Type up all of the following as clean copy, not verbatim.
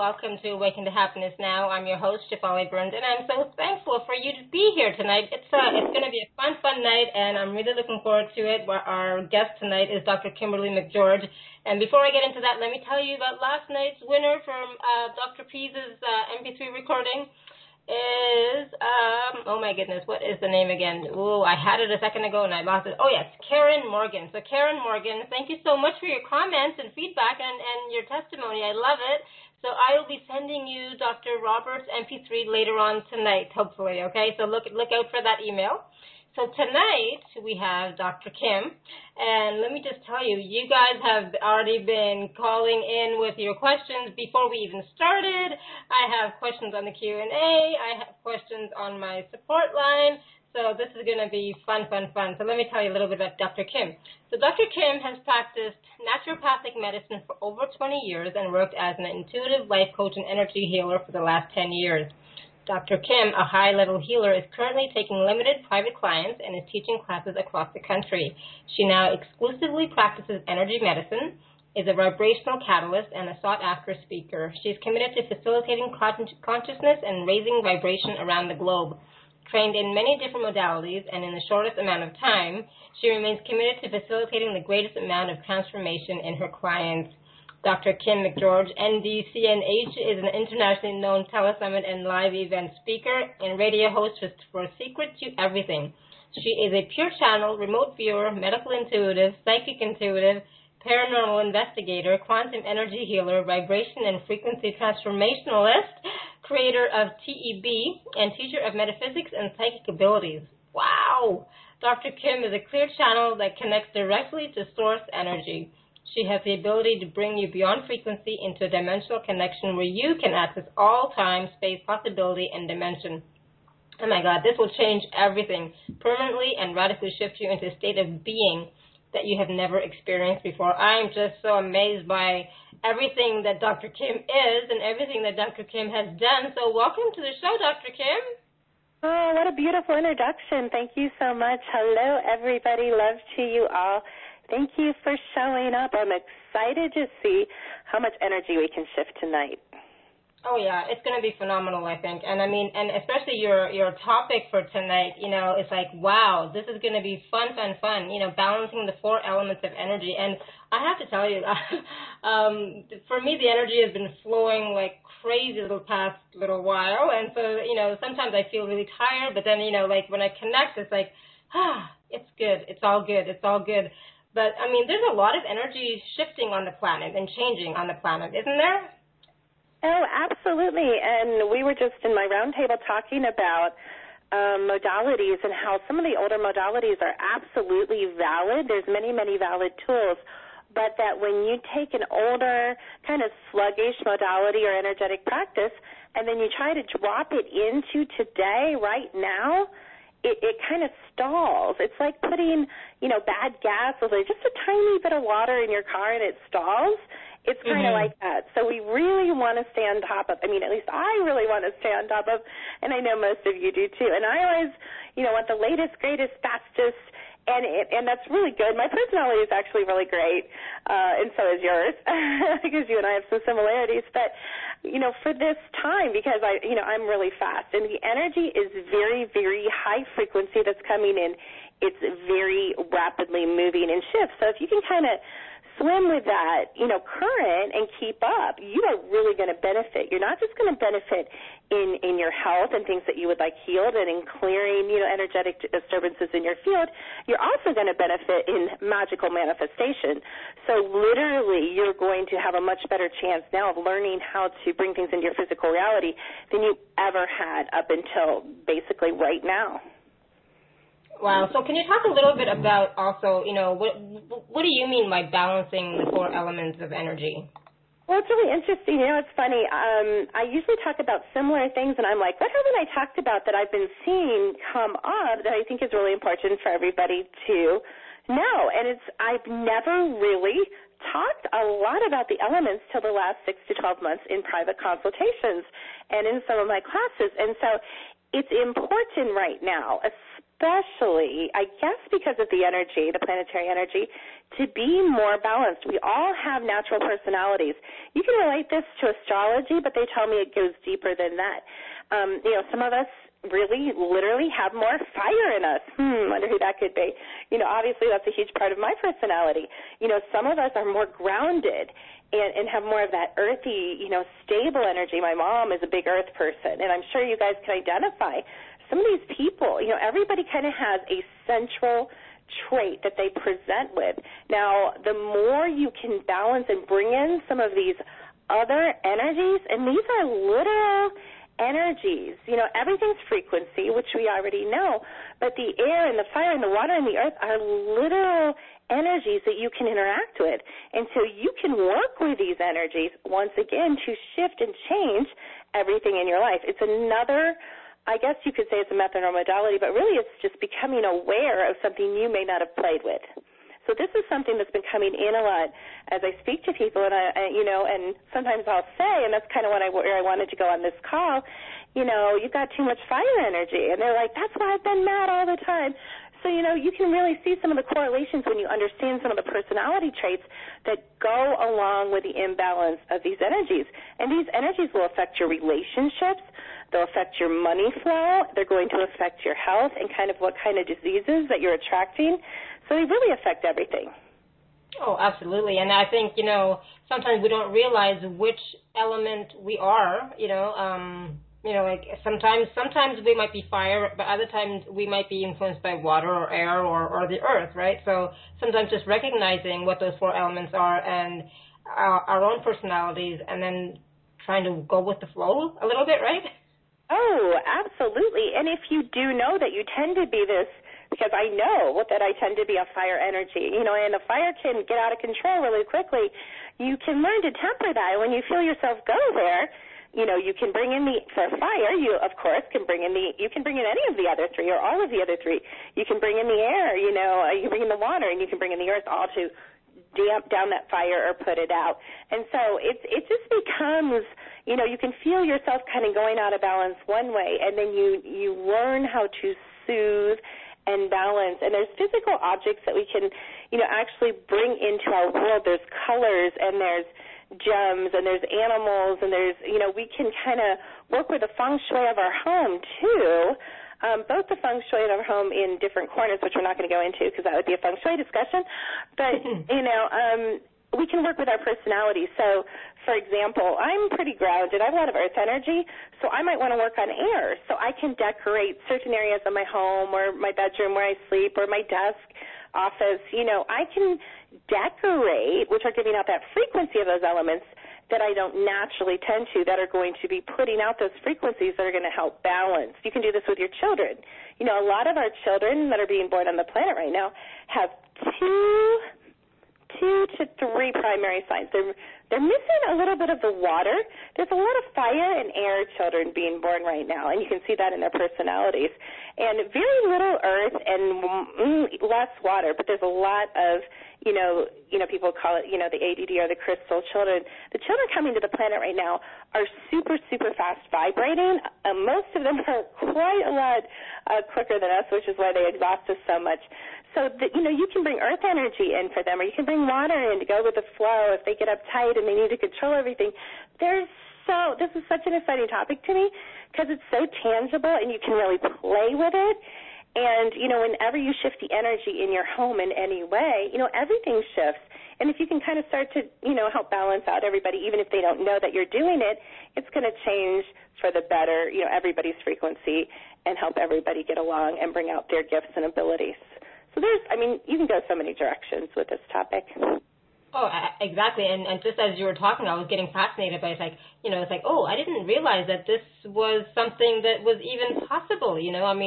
welcome to Awaken to Happiness Now. I'm your host, Shefali Burns, and I'm so thankful for you to be here tonight. It's going to be a fun night, and I'm really looking forward to it. Our guest tonight is Dr. Kimberly McGeorge. And before I get into that, let me tell you about last night's winner from Dr. Pease's MP3 recording is, oh my goodness, what is the name again? Oh, I had it a second ago and I lost it. Oh yes, Karen Morgan. So Karen Morgan, thank you so much for your comments and feedback and your testimony. I love it. So I will be sending you Dr. Robert's MP3 later on tonight, hopefully, okay? So look out for that email. So tonight we have Dr. Kim, and let me just tell you, you guys have already been calling in with your questions before we even started. I have questions on the Q&A. I have questions on my support line. So this is going to be fun. So let me tell you a little bit about Dr. Kim. So Dr. Kim has practiced naturopathic medicine for over 20 years and worked as an intuitive life coach and energy healer for the last 10 years. Dr. Kim, a high-level healer, is currently taking limited private clients and is teaching classes across the country. She now exclusively practices energy medicine, is a vibrational catalyst, and a sought-after speaker. She is committed to facilitating consciousness and raising vibration around the globe. Trained in many different modalities and in the shortest amount of time, she remains committed to facilitating the greatest amount of transformation in her clients. Dr. Kim McGeorge, NDCNH, is an internationally known telesummit and live event speaker and radio host for Secret to Everything. She is a pure channel, remote viewer, medical intuitive, psychic intuitive, paranormal investigator, quantum energy healer, vibration and frequency transformationalist, creator of TEB, and teacher of metaphysics and psychic abilities. Wow! Dr. Kim is a clear channel that connects directly to source energy. She has the ability to bring you beyond frequency into a dimensional connection where you can access all time, space, possibility, and dimension. Oh my God, this will change everything permanently and radically shift you into a state of being that you have never experienced before. I'm just so amazed by everything that Dr. Kim is and everything that Dr. Kim has done. So welcome to the show, Dr. Kim. Oh, what a beautiful introduction. Thank you so much. Hello, everybody. Love to you all. Thank you for showing up. I'm excited to see how much energy we can shift tonight. Oh, yeah, it's going to be phenomenal, I think. And I mean, and especially your topic for tonight, you know, it's like, wow, this is going to be fun, you know, balancing the 4 elements of energy. And I have to tell you, for me, the energy has been flowing like crazy the past little while. And so, you know, sometimes I feel really tired, but then, you know, like when I connect, it's like, it's good. It's all good. But, I mean, there's a lot of energy shifting on the planet and changing on the planet, isn't there? Oh, absolutely. And we were just in my roundtable talking about modalities and how some of the older modalities are absolutely valid. There's many valid tools. But that when you take an older, kind of sluggish modality or energetic practice, and then you try to drop it into today, right now, it kind of stalls. It's like putting, you know, bad gas or just a tiny bit of water in your car and it stalls. It's kind of like that. So we really want to stay on top of, I mean, at least I really want to stay on top of, and I know most of you do too. And I always, you know, want the latest, greatest, fastest, and that's really good. My personality is actually really great, and so is yours, because you and I have some similarities. But, you know, for this time, because I'm really fast, and the energy is very, very high frequency that's coming in. It's very rapidly moving and shifts. So if you can kind of swim with that, you know, current and keep up, you are really going to benefit. You're not just going to benefit in your health and things that you would like healed and in clearing, you know, energetic disturbances in your field. You're also going to benefit in magical manifestation. So literally you're going to have a much better chance now of learning how to bring things into your physical reality than you ever had up until basically right now. Wow. So can you talk a little bit about also, you know, what do you mean by balancing the 4 elements of energy? Well, it's really interesting. You know, it's funny. I usually talk about similar things, and I'm like, what haven't I talked about that I've been seeing come up that I think is really important for everybody to know? And I've never really talked a lot about the elements till the last 6 to 12 months in private consultations and in some of my classes. And so it's important right now, especially, I guess because of the energy, the planetary energy, to be more balanced. We all have natural personalities. You can relate this to astrology, but they tell me it goes deeper than that. Some of us really literally have more fire in us. Wonder who that could be. Obviously that's a huge part of my personality. Some of us are more grounded and have more of that earthy, stable energy. My mom is a big earth person, and I'm sure you guys can identify some of these people. Everybody kind of has a central trait that they present with. Now, the more you can balance and bring in some of these other energies, and these are literal energies. Everything's frequency, which we already know, but the air and the fire and the water and the earth are literal energies that you can interact with. And so you can work with these energies, once again, to shift and change everything in your life. It's another, I guess you could say it's a method or modality, but really it's just becoming aware of something you may not have played with. So this is something that's been coming in a lot as I speak to people, and and sometimes I'll say, and that's kind of where I wanted to go on this call, you've got too much fire energy, and they're like, that's why I've been mad all the time. So, you can really see some of the correlations when you understand some of the personality traits that go along with the imbalance of these energies. And these energies will affect your relationships. They'll affect your money flow. They're going to affect your health and kind of what kind of diseases that you're attracting. So they really affect everything. Oh, absolutely. And I think, sometimes we don't realize which element we are, like sometimes we might be fire, but other times we might be influenced by water or air or the earth, right? So sometimes just recognizing what those four elements are and our own personalities, and then trying to go with the flow a little bit, right? Oh, absolutely. And if you do know that you tend to be this, because I know that I tend to be a fire energy, and the fire can get out of control really quickly, you can learn to temper that. When you feel yourself go there, you can bring in for fire, you, of course, you can bring in any of the other three or all of the other three. You can bring in the air, you can bring in the water, and you can bring in the earth, all to damp down that fire or put it out. And so it just becomes, you can feel yourself kind of going out of balance one way, and then you learn how to soothe and balance. And there's physical objects that we can, actually bring into our world. There's colors, and there's gems, and there's animals, and there's, we can kind of work with the feng shui of our home too, both the feng shui of our home in different corners, which we're not going to go into because that would be a feng shui discussion, but, we can work with our personality. So, for example, I'm pretty grounded. I have a lot of earth energy, so I might want to work on air. So I can decorate certain areas of my home or my bedroom where I sleep or my desk, office. I can decorate, which are giving out that frequency of those elements that I don't naturally tend to, that are going to be putting out those frequencies that are going to help balance. You can do this with your children. A lot of our children that are being born on the planet right now have two to three primary signs. They're missing a little bit of the water. There's a lot of fire and air children being born right now, and you can see that in their personalities. And very little earth and less water, but there's a lot of, people call it, the ADD or the crystal children. The children coming to the planet right now are super, super fast vibrating. Most of them are quite a lot quicker than us, which is why they exhaust us so much. So, you can bring earth energy in for them, or you can bring water in to go with the flow if they get uptight and they need to control everything. This is such an exciting topic to me because it's so tangible and you can really play with it. And, whenever you shift the energy in your home in any way, everything shifts. And if you can kind of start to, help balance out everybody, even if they don't know that you're doing it, it's going to change for the better, everybody's frequency and help everybody get along and bring out their gifts and abilities. So you can go so many directions with this topic. Oh, exactly. And just as you were talking, I was getting fascinated by oh, I didn't realize that this was something that was even possible,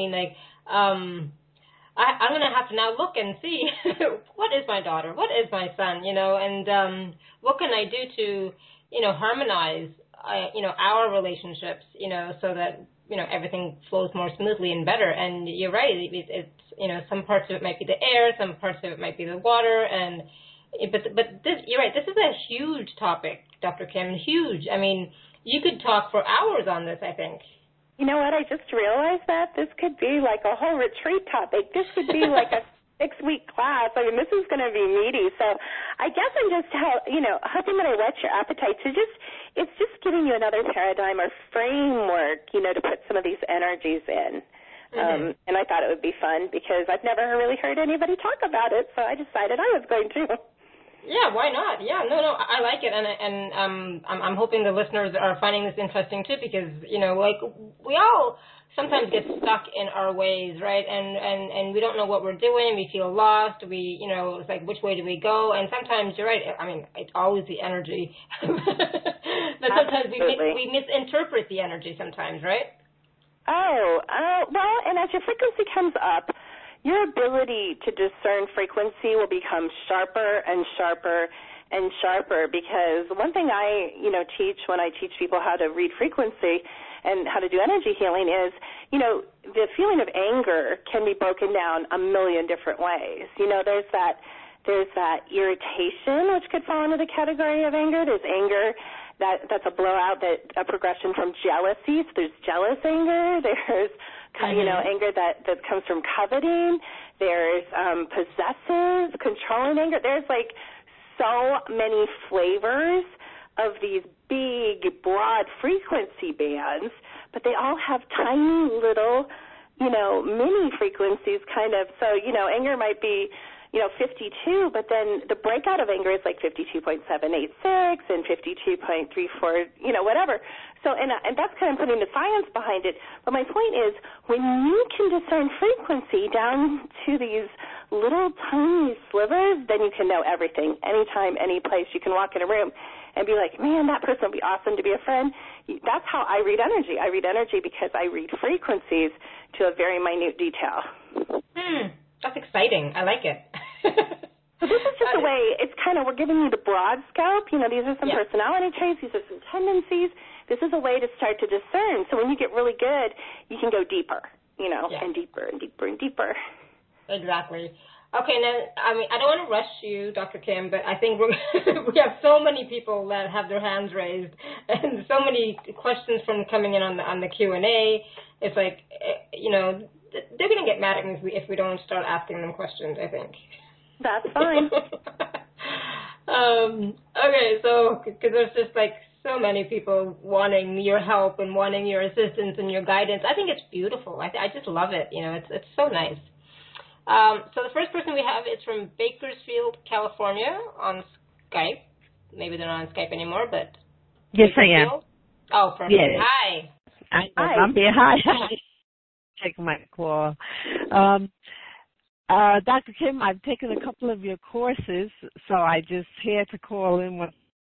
I'm going to have to now look and see what is my daughter, what is my son, and what can I do to, harmonize, our relationships, so that, everything flows more smoothly and better. And you're right, it's some parts of it might be the air, some parts of it might be the water, but this, you're right, this is a huge topic, Dr. Kim, huge. You could talk for hours on this, I think. You know what? I just realized that this could be like a whole retreat topic. This could be like a 6-week class. I mean, this is going to be meaty. So I guess I'm just, hoping that I whet your appetite to it's just giving you another paradigm or framework, to put some of these energies in. Mm-hmm. And I thought it would be fun because I've never really heard anybody talk about it, so I decided I was going to. Yeah, why not? Yeah, no, I like it, and I'm hoping the listeners are finding this interesting too, because like we all sometimes get stuck in our ways, right? And we don't know what we're doing. We feel lost. It's like, which way do we go? And sometimes you're right. I mean, it's always the energy, but sometimes we misinterpret the energy sometimes, right? Well, and as your frequency comes up, your ability to discern frequency will become sharper and sharper and sharper, because one thing I, teach when I teach people how to read frequency and how to do energy healing is, the feeling of anger can be broken down a million different ways. There's that irritation, which could fall into the category of anger. There's anger that's a blowout, a progression from jealousy. So there's jealous anger. There's anger that comes from coveting. There's possessive, controlling anger. There's like so many flavors of these big, broad frequency bands, but they all have tiny little, mini frequencies kind of. So, anger might be, 52, but then the breakout of anger is like 52.786 and 52.34, whatever. So, and that's kind of putting the science behind it. But my point is, when you can discern frequency down to these little tiny slivers, then you can know everything. Anytime, any place, you can walk in a room and be like, man, that person would be awesome to be a friend. That's how I read energy. I read energy because I read frequencies to a very minute detail. That's exciting. I like it. So this is just a way, it's kind of, we're giving you the broad scope. These are some personality traits. These are some tendencies. This is a way to start to discern. So when you get really good, you can go deeper, and deeper and deeper and deeper. Exactly. Okay, now, I don't want to rush you, Dr. Kim, but I think we have so many people that have their hands raised and so many questions from coming in on the Q&A. It's like, they're going to get mad at me if we don't start asking them questions, I think. That's fine. Okay, so, because there's just like so many people wanting your help and wanting your assistance and your guidance. I think it's beautiful. I just love it. It's so nice. So the first person we have is from Bakersfield, California on Skype. Maybe they're not on Skype anymore, but... Yes, I am. Oh, perfect. Yes. Hi. I'm being hi. Taking my call. Dr. Kim, I've taken a couple of your courses, so I just had to call in.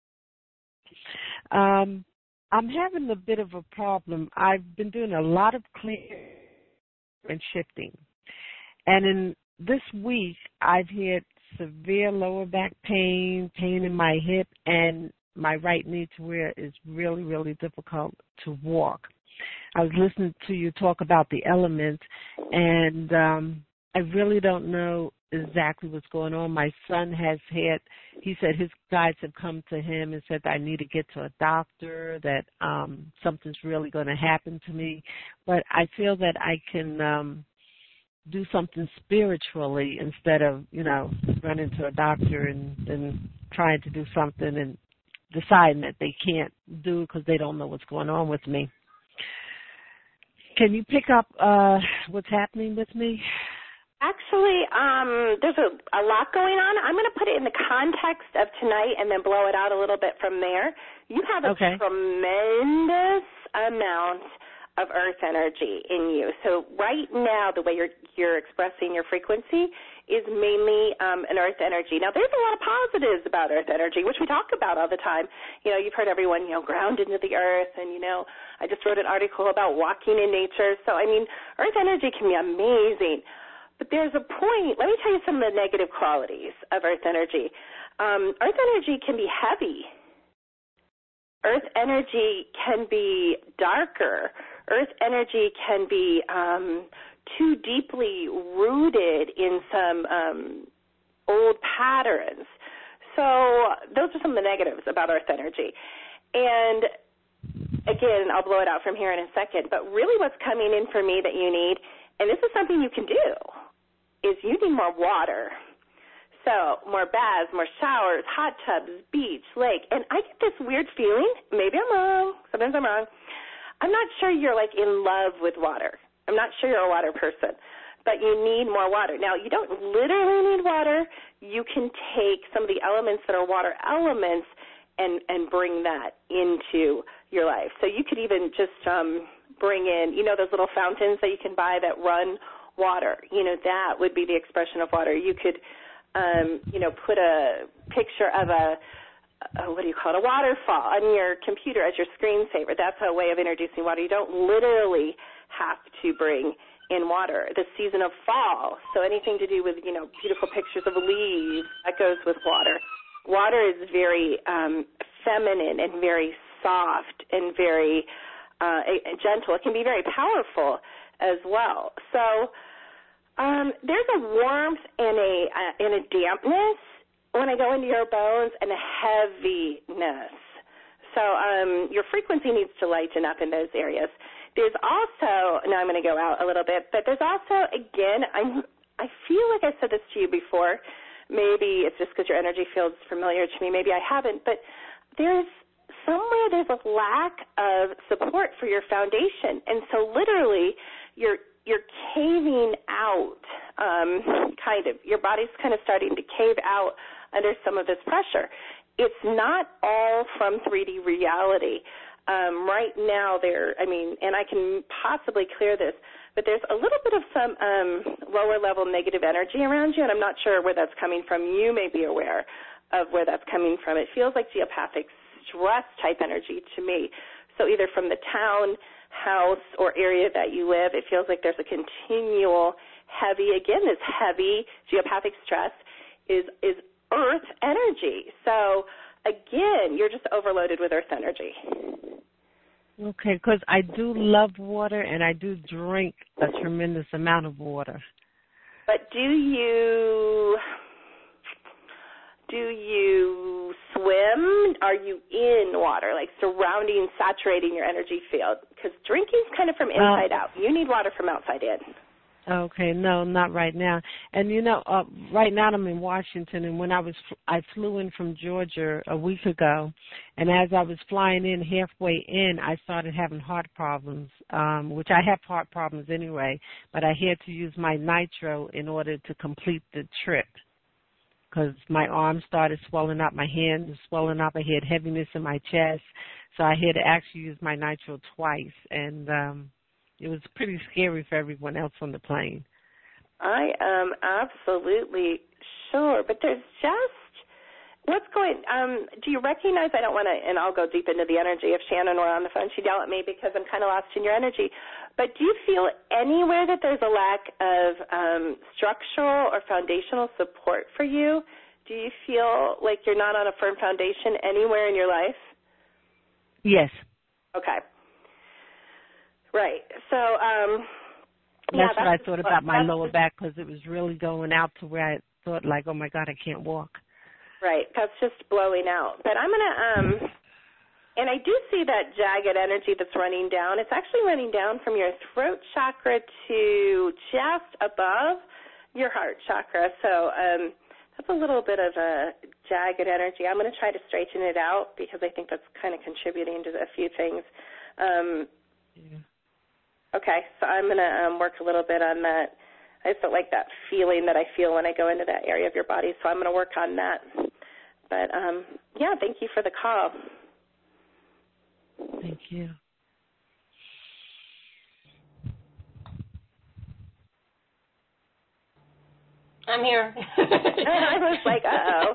I'm having a bit of a problem. I've been doing a lot of clearing and shifting. And in this week, I've had severe lower back pain in my hip, and my right knee to where it's really, really difficult to walk. I was listening to you talk about the elements, and I really don't know exactly what's going on. My son he said his guides have come to him and said that I need to get to a doctor, that something's really going to happen to me. But I feel that I can do something spiritually instead of, running to a doctor and trying to do something and deciding that they can't do because they don't know what's going on with me. Can you pick up what's happening with me? Actually, there's a lot going on. I'm going to put it in the context of tonight and then blow it out a little bit from there. You have a tremendous amount of earth energy in you. So right now, the way you're expressing your frequency is mainly an earth energy. Now, there's a lot of positives about earth energy, which we talk about all the time. You've heard everyone, ground into the earth, and, I just wrote an article about walking in nature. So, earth energy can be amazing. But there's a point, let me tell you some of the negative qualities of earth energy. Earth energy can be heavy. Earth energy can be darker. Earth energy can be too deeply rooted in some old patterns. So those are some of the negatives about earth energy. And again, I'll blow it out from here in a second, but really what's coming in for me that you need, and this is something you can do, is you need more water. So more baths, more showers, hot tubs, beach, lake. And I get this weird feeling, maybe I'm wrong, sometimes I'm wrong, I'm not sure you're like in love with water. I'm not sure you're a water person, but you need more water. Now, you don't literally need water. You can take some of the elements that are water elements and bring that into your life. So you could even just bring in, those little fountains that you can buy that run water. That would be the expression of water. You could, put a picture of a waterfall on your computer as your screensaver. That's a way of introducing water. You don't literally have to bring in water. The season of fall, so anything to do with, beautiful pictures of leaves, that goes with water. Water is very feminine and very soft and very gentle. It can be very powerful as well. So there's a warmth and a dampness when I go into your bones and a heaviness. So your frequency needs to lighten up in those areas. There's also, now I'm going to go out a little bit, but there's also, again, I feel like I said this to you before. Maybe it's just because your energy feels familiar to me. Maybe I haven't, but there's a lack of support for your foundation. And so literally you're caving out, kind of. Your body's kind of starting to cave out under some of this pressure. It's not all from 3D reality. Right now and I can possibly clear this, but there's a little bit of some lower level negative energy around you, and I'm not sure where that's coming from. You may be aware of where that's coming from. It feels like geopathic stress type energy to me. So either from the town, house, or area that you live, it feels like there's a continual heavy, again, this heavy geopathic stress is earth energy. So again, you're just overloaded with earth energy. Okay, because I do love water and I do drink a tremendous amount of water. But do you swim? Are you in water, like surrounding, saturating your energy field? Because drinking's kind of from inside out. You need water from outside in. Okay, no, not right now. And right now I'm in Washington, and when I flew in from Georgia a week ago, and as I was flying in, halfway in, I started having heart problems, which I have heart problems anyway, but I had to use my nitro in order to complete the trip because my arms started swelling up, my hands were swelling up, I had heaviness in my chest, so I had to actually use my nitro twice, and it was pretty scary for everyone else on the plane. I am absolutely sure, but there's just, do you recognize, I don't want to, and I'll go deep into the energy. If Shannon were on the phone, she'd yell at me because I'm kind of lost in your energy. But do you feel anywhere that there's a lack of structural or foundational support for you? Do you feel like you're not on a firm foundation anywhere in your life? Yes. Okay. Right. So, that's what I thought about my lower back, because it was really going out to where I thought, like, oh my God, I can't walk. Right. That's just blowing out. But I'm going to, and I do see that jagged energy that's running down. It's actually running down from your throat chakra to just above your heart chakra. So, that's a little bit of a jagged energy. I'm going to try to straighten it out because I think that's kind of contributing to a few things. Yeah. Okay, so I'm going to work a little bit on that. I just don't like that feeling that I feel when I go into that area of your body, so I'm going to work on that. But, yeah, thank you for the call. Thank you. I'm here. I was like, uh-oh.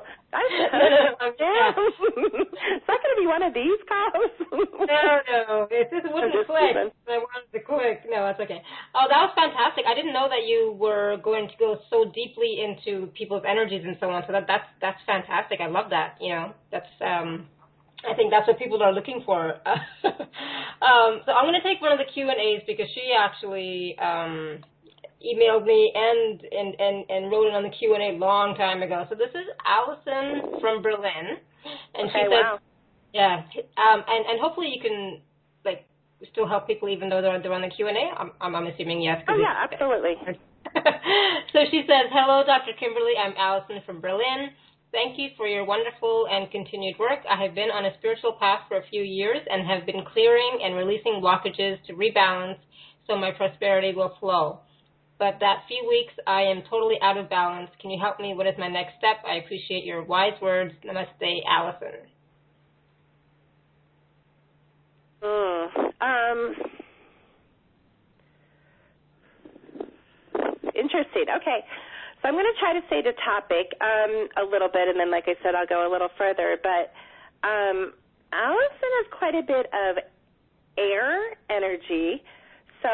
It's not going to be one of these calls. No. It just wouldn't click. I wanted to click. No, that's okay. Oh, that was fantastic. I didn't know that you were going to go so deeply into people's energies and so on. So that's fantastic. I love that. That's I think that's what people are looking for. So I'm going to take one of the Q&As because she actually emailed me and wrote it on the Q&A a long time ago. So this is Allison from Berlin, and she said, wow. yeah, and hopefully you can still help people even though they're on the Q&A? I'm assuming yes. Oh, yeah, absolutely. So she says, hello, Dr. Kimberly. I'm Allison from Berlin. Thank you for your wonderful and continued work. I have been on a spiritual path for a few years and have been clearing and releasing blockages to rebalance so my prosperity will flow. But that few weeks, I am totally out of balance. Can you help me? What is my next step? I appreciate your wise words. Namaste, Allison. Interesting. Okay. So I'm going to try to stay to topic a little bit, and then, like I said, I'll go a little further. But Allison has quite a bit of air energy, so,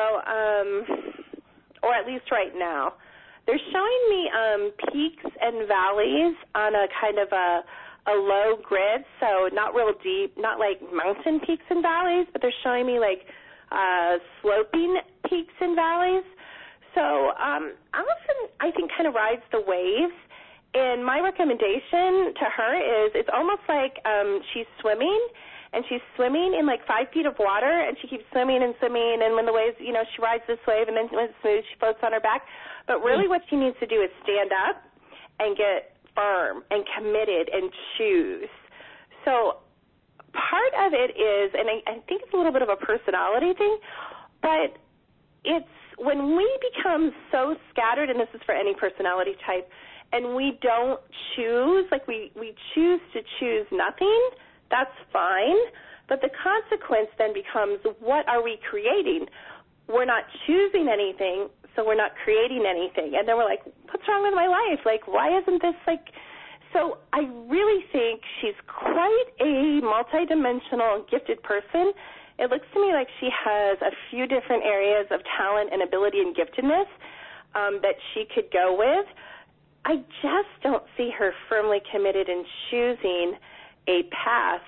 or at least right now. They're showing me peaks and valleys on a kind of a low grid, so not real deep, not like mountain peaks and valleys, but they're showing me like sloping peaks and valleys. So Allison, I think, kind of rides the waves, and my recommendation to her is it's almost like she's swimming, and she's swimming in like 5 feet of water, and she keeps swimming and swimming, and when the waves, she rides this wave, and then when it's smooth, she floats on her back. But really what she needs to do is stand up and get firm and committed and choose. So part of it is, and I think it's a little bit of a personality thing, but it's when we become so scattered, and this is for any personality type, and we don't choose, like we choose to choose nothing, that's fine, but the consequence then becomes, what are we creating? We're not choosing anything, so we're not creating anything. And then we're like, what's wrong with my life? Like, why isn't this like... So I really think she's quite a multidimensional, gifted person. It looks to me like she has a few different areas of talent and ability and giftedness that she could go with. I just don't see her firmly committed in choosing a path.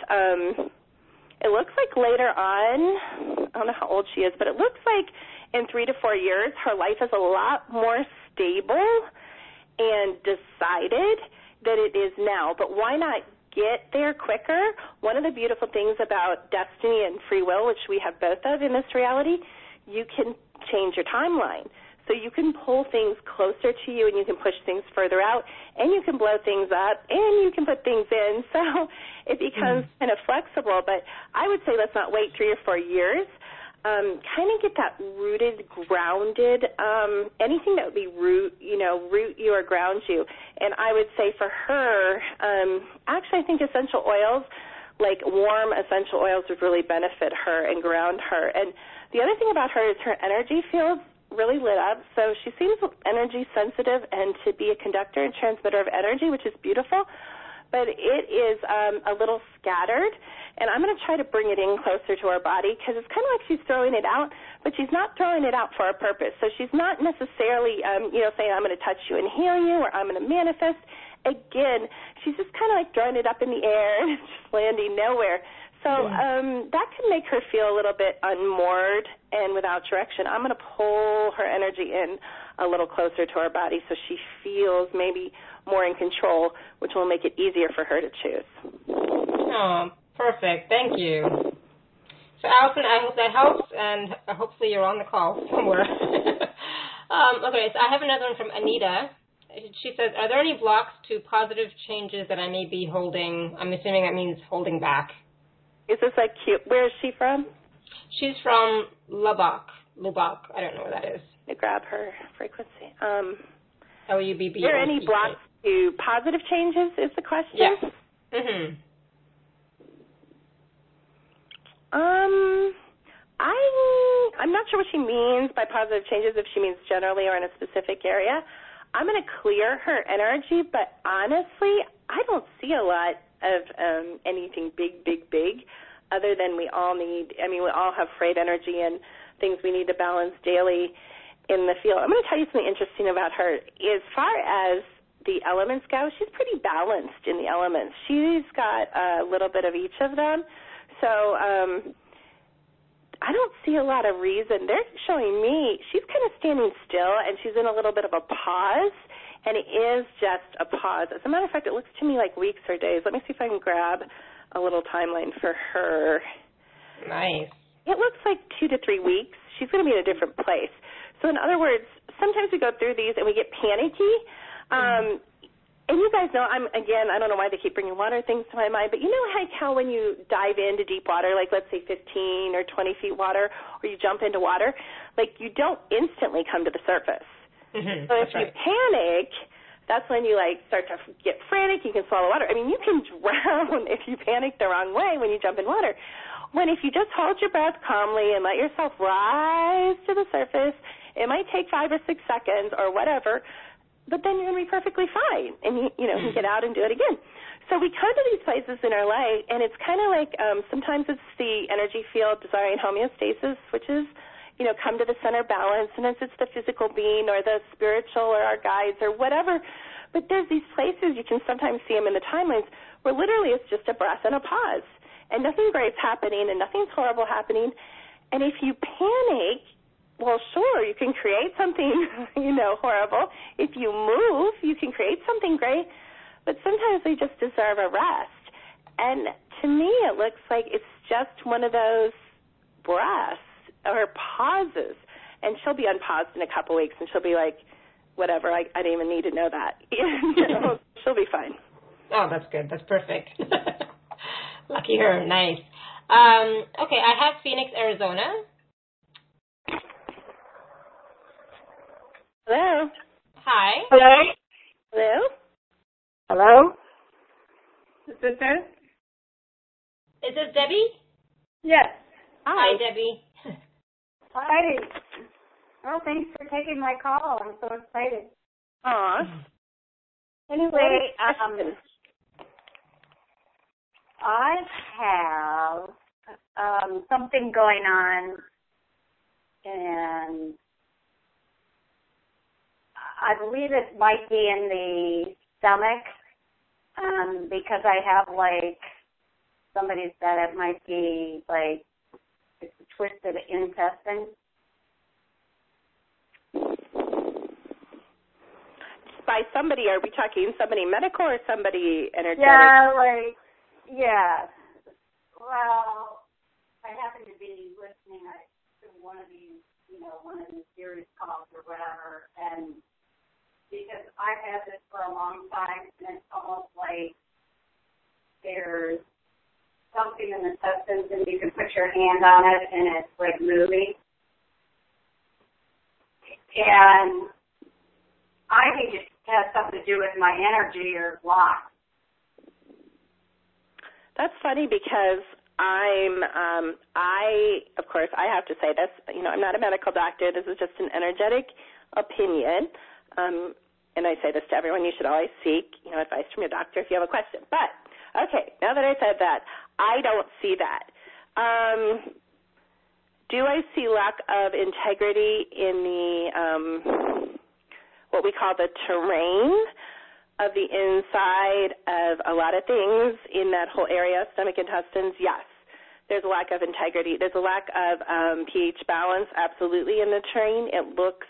It looks like later on, I don't know how old she is, but it looks like in 3 to 4 years, her life is a lot more stable and decided than it is now. But why not get there quicker? One of the beautiful things about destiny and free will, which we have both of in this reality, you can change your timeline. So you can pull things closer to you, and you can push things further out, and you can blow things up, and you can put things in. So it becomes kind of flexible. But I would say let's not wait 3 or 4 years. Kind of get that rooted, grounded, anything that would be root you or ground you. And I would say for her, actually I think essential oils, like warm essential oils, would really benefit her and ground her. And the other thing about her is her energy feels really lit up. So she seems energy sensitive and to be a conductor and transmitter of energy, which is beautiful. But it is a little scattered, and I'm going to try to bring it in closer to her body because it's kind of like she's throwing it out, but she's not throwing it out for a purpose. So she's not necessarily, saying I'm going to touch you and heal you, or I'm going to manifest. Again, she's just kind of like throwing it up in the air and it's just landing nowhere. So that can make her feel a little bit unmoored and without direction. I'm going to pull her energy in a little closer to her body so she feels maybe more in control, which will make it easier for her to choose. Oh, perfect. Thank you. So, Allison, I hope that helps, and hopefully you're on the call somewhere. Okay, so I have another one from Anita. She says, are there any blocks to positive changes that I may be holding? I'm assuming that means holding back. Is this like cute? Where is she from? She's from Lubbock. I don't know where that is. To grab her frequency. L-U-B-B. Are there any blocks to positive changes is the question? Yes. Mm-hmm. I'm not sure what she means by positive changes, if she means generally or in a specific area. I'm going to clear her energy, but honestly, I don't see a lot of anything big, other than we all have frayed energy and things we need to balance daily in the field. I'm going to tell you something interesting about her. As far as the elements go, she's pretty balanced in the elements. She's got a little bit of each of them. So I don't see a lot of reason. They're showing me she's kind of standing still, and she's in a little bit of a pause, and it is just a pause. As a matter of fact, it looks to me like weeks or days. Let me see if I can grab a little timeline for her. Nice. it looks like 2 to 3 weeks, she's going to be in a different place. So in other words, sometimes we go through these and we get panicky. And you guys know, I don't know why they keep bringing water things to my mind, but you know how when you dive into deep water, like let's say 15 or 20 feet water, or you jump into water, like you don't instantly come to the surface. Mm-hmm. So if you panic, that's when you like start to get frantic, you can swallow water. I mean, you can drown if you panic the wrong way when you jump in water. When if you just hold your breath calmly and let yourself rise to the surface, it might take 5 or 6 seconds or whatever, but then you're going to be perfectly fine, and you can get out and do it again. So we come to these places in our life, and it's kind of like sometimes it's the energy field desiring homeostasis, which is, come to the center balance, and it's the physical being or the spiritual or our guides or whatever. But there's these places, you can sometimes see them in the timelines, where literally it's just a breath and a pause, and nothing great's happening and nothing's horrible happening. And if you panic, well, sure, you can create something, horrible. If you move, you can create something great. But sometimes we just deserve a rest. And to me, it looks like it's just one of those breaths or pauses. And she'll be unpaused in a couple weeks, and she'll be like, whatever, I didn't even need to know that. She'll be fine. Oh, that's good. That's perfect. Lucky her. Nice. Okay, I have Phoenix, Arizona. Hello. Hi. Hello? Hello? Hello? Is this it? Is this Debbie? Yes. Hi, Debbie. Hi. Well, thanks for taking my call. I'm so excited. Aw. Anyway, I have something going on, and I believe it might be in the stomach, because I have, somebody said it might be, it's a twisted intestine. By somebody, are we talking somebody medical or somebody energetic? Yeah, Well, I happen to be listening to one of these series calls or whatever, and because I've had this for a long time, and it's almost like there's something in the substance, and you can put your hand on it, and it's like moving. And I think it has something to do with my energy or block. That's funny because of course, I have to say this, I'm not a medical doctor. This is just an energetic opinion. And I say this to everyone, you should always seek, advice from your doctor if you have a question. But, okay, now that I said that, I don't see that. Do I see lack of integrity in the, what we call the terrain of the inside of a lot of things in that whole area, stomach, intestines? Yes. There's a lack of integrity. There's a lack of pH balance, absolutely, in the terrain. It looks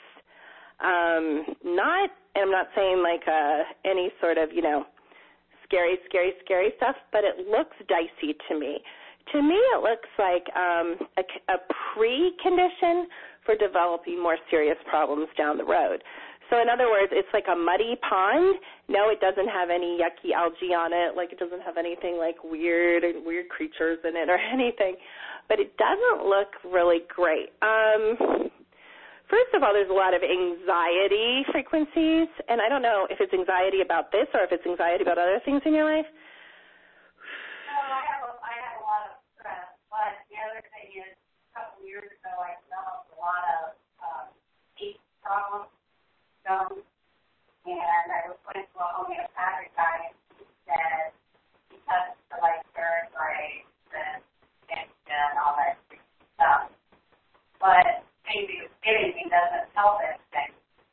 not, and I'm not saying like any sort of, scary stuff, but it looks dicey to me. To me, it looks like a precondition for developing more serious problems down the road. So in other words, it's like a muddy pond. No, it doesn't have any yucky algae on it. Like it doesn't have anything like weird creatures in it or anything. But it doesn't look really great. First of all, there's a lot of anxiety frequencies, and I don't know if it's anxiety about this or if it's anxiety about other things in your life. I have a lot of stress, but the other thing is, a couple of years ago, I developed a lot of teeth problems. And I was going to a homeopathic guy who said because the parasites and all that stuff. But maybe anything doesn't help anything.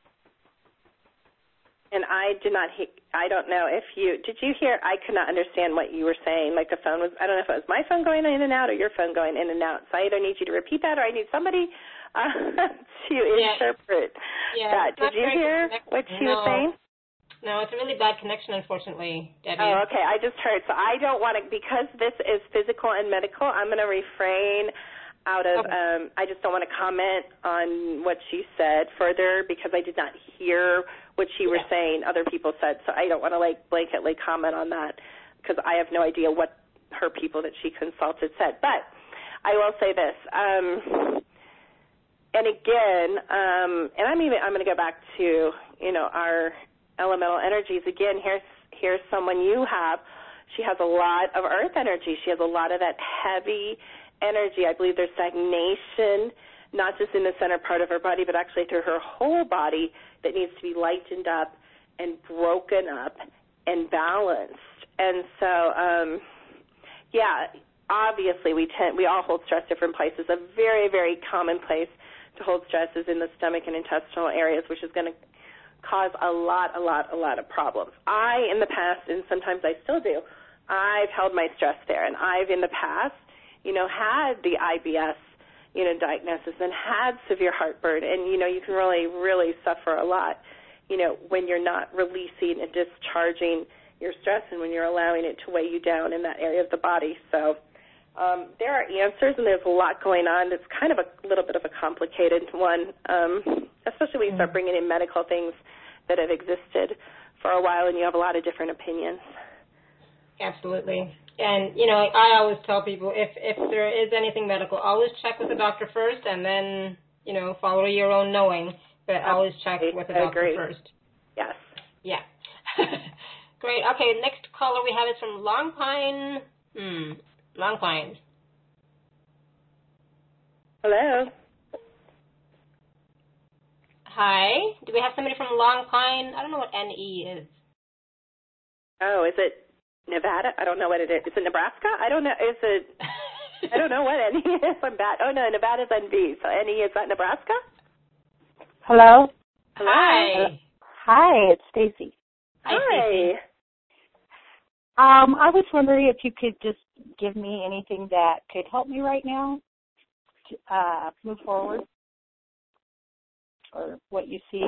And I don't know if did you hear, I could not understand what you were saying. Like the phone was, I don't know if it was my phone going in and out or your phone going in and out. So I either need you to repeat that or I need somebody to interpret that. Did you hear what she was saying? No, it's a really bad connection, unfortunately, Debbie. Oh, okay. I just heard. So I don't want to, because this is physical and medical, I'm going to refrain. out of, I just don't want to comment on what she said further because I did not hear what she was saying other people said, so I don't want to, like, blanketly comment on that because I have no idea what her people that she consulted said. But I will say this, and again, and I'm going to go back to, our elemental energies. Again, here's someone you have. She has a lot of earth energy. She has a lot of that heavy energy. I believe there's stagnation, not just in the center part of her body, but actually through her whole body that needs to be lightened up and broken up and balanced. And so, obviously we all hold stress different places. A very, very common place to hold stress is in the stomach and intestinal areas, which is going to cause a lot of problems. I, in the past, and sometimes I still do, I've held my stress there, and I've, in the past, had the IBS, diagnosis and had severe heartburn, and, you can really, really suffer a lot, when you're not releasing and discharging your stress and when you're allowing it to weigh you down in that area of the body. So there are answers, and there's a lot going on. It's kind of a little bit of a complicated one, especially when you start bringing in medical things that have existed for a while and you have a lot of different opinions. Absolutely. And, I always tell people if there is anything medical, always check with the doctor first and then, follow your own knowing, but always check with the doctor first. Yes. Yeah. Great. Okay, next caller we have is from Long Pine. Long Pine. Hello. Hi. Do we have somebody from Long Pine? I don't know what NE is. Oh, is it Nevada? I don't know what it is. Is it Nebraska? I don't know. Is it? I don't know what NE is. I'm bad. Oh no, Nevada's NB. So NE, is that Nebraska? Hello. Hi. Hi, it's Stacy. Hi. I was wondering if you could just give me anything that could help me right now to move forward, or what you see.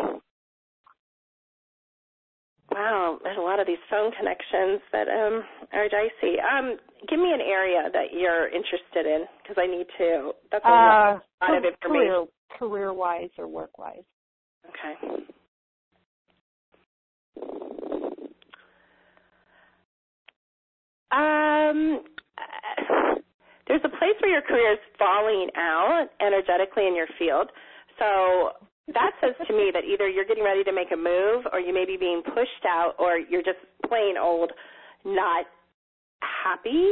Wow, there's a lot of these phone connections that are dicey. Give me an area that you're interested in, because I need to. That's a lot of information. Career-wise or work-wise. Okay. There's a place where your career is falling out energetically in your field. So that says to me that either you're getting ready to make a move, or you may be being pushed out, or you're just plain old not happy.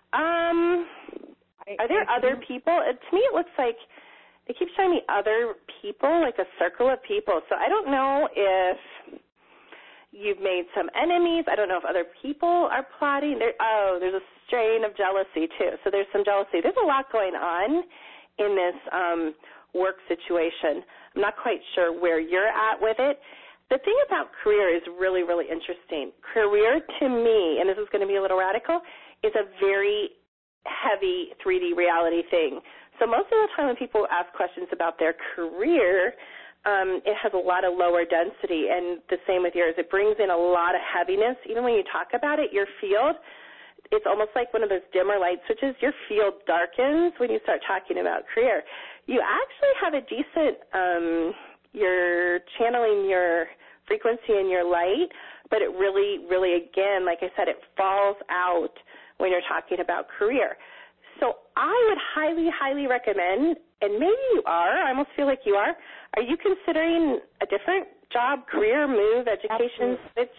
Are there other people? To me, it looks like it keeps showing me other people, like a circle of people. So I don't know if you've made some enemies. I don't know if other people are plotting. There's a strain of jealousy, too. So there's some jealousy. There's a lot going on in this work situation. I'm not quite sure where you're at with it. The thing about career is really, really interesting. Career, to me, and this is going to be a little radical, is a very heavy 3D reality thing. So most of the time when people ask questions about their career, it has a lot of lower density, and the same with yours. It brings in a lot of heaviness. Even when you talk about it, your field, it's almost like one of those dimmer light switches. Your field darkens when you start talking about career. You actually have a decent, you're channeling your frequency and your light, but it really, really, again, like I said, it falls out when you're talking about career. So I would highly, highly recommend, and maybe you are, I almost feel like you are you considering a different job, career, move, education?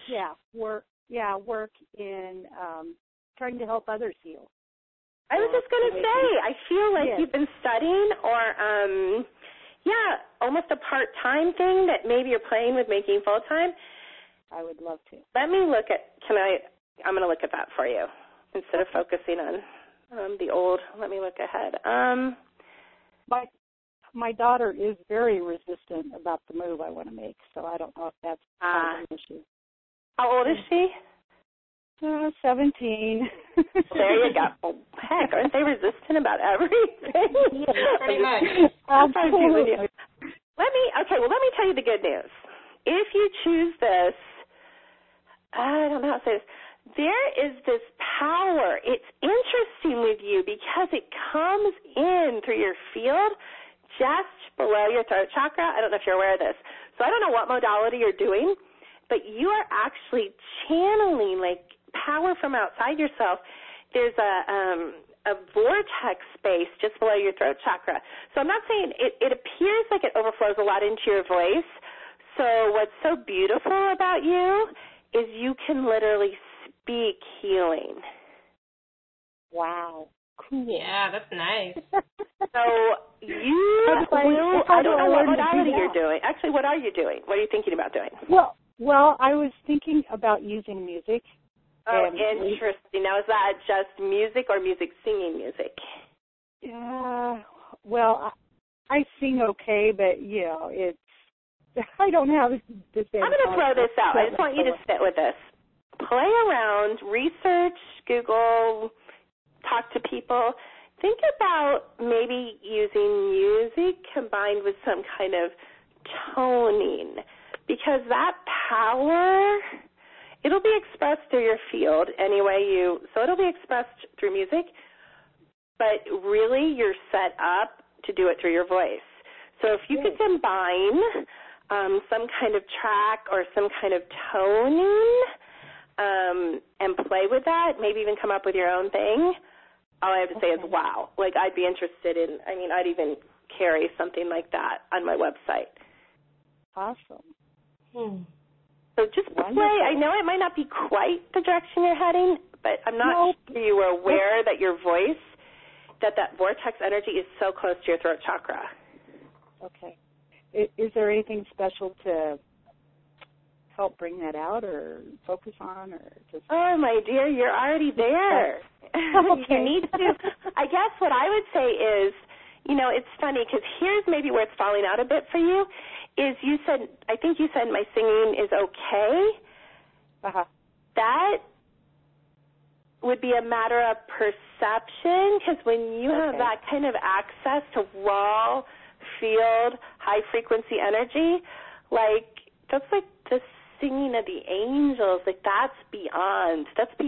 Work in trying to help others heal. I was just going to say, I feel like you've been studying, or, almost a part-time thing that maybe you're playing with making full-time. I would love to. Let me look at, I'm going to look at that for you instead of focusing on the old. Let me look ahead. My daughter is very resistant about the move I want to make, so I don't know if that's an issue. How old is she? 17. There you go. Oh, heck, aren't they resistant about everything? Pretty much. Absolutely. Let me tell you the good news. If you choose this, I don't know how to say this, there is this power. It's interesting with you because it comes in through your field just below your throat chakra. I don't know if you're aware of this. So I don't know what modality you're doing, but you are actually channeling like power from outside yourself. There's a vortex space just below your throat chakra. So I'm not saying it appears like it overflows a lot into your voice. So what's so beautiful about you is you can literally speak healing. Wow. Cool. Yeah, that's nice. So I don't know what modality you're doing. Actually, what are you doing? What are you thinking about doing? Well, I was thinking about using music. Oh, interesting. Now, is that just music or singing music? Well, I sing okay, but, it's, I don't have this. I'm going to throw this out. I just want you to sit with this. Play around, research, Google, talk to people. Think about maybe using music combined with some kind of toning, because that power, it'll be expressed through your field so it'll be expressed through music, but really you're set up to do it through your voice. So if you could combine some kind of track or some kind of toning and play with that, maybe even come up with your own thing, all I have to say is wow. Like, I'd be interested I'd even carry something like that on my website. Awesome. So just play. I know it might not be quite the direction you're heading, but I'm not sure you were aware that your voice, that vortex energy is so close to your throat chakra. Okay. Is there anything special to help bring that out or focus on, or just? Oh, my dear, you're already there. Okay. You need to. I guess what I would say is, it's funny because here's maybe where it's falling out a bit for you, is I think you said my singing is okay. Uh-huh. That would be a matter of perception, because when you have that kind of access to raw field, high-frequency energy, that's like the singing of the angels. Like, that's beyond,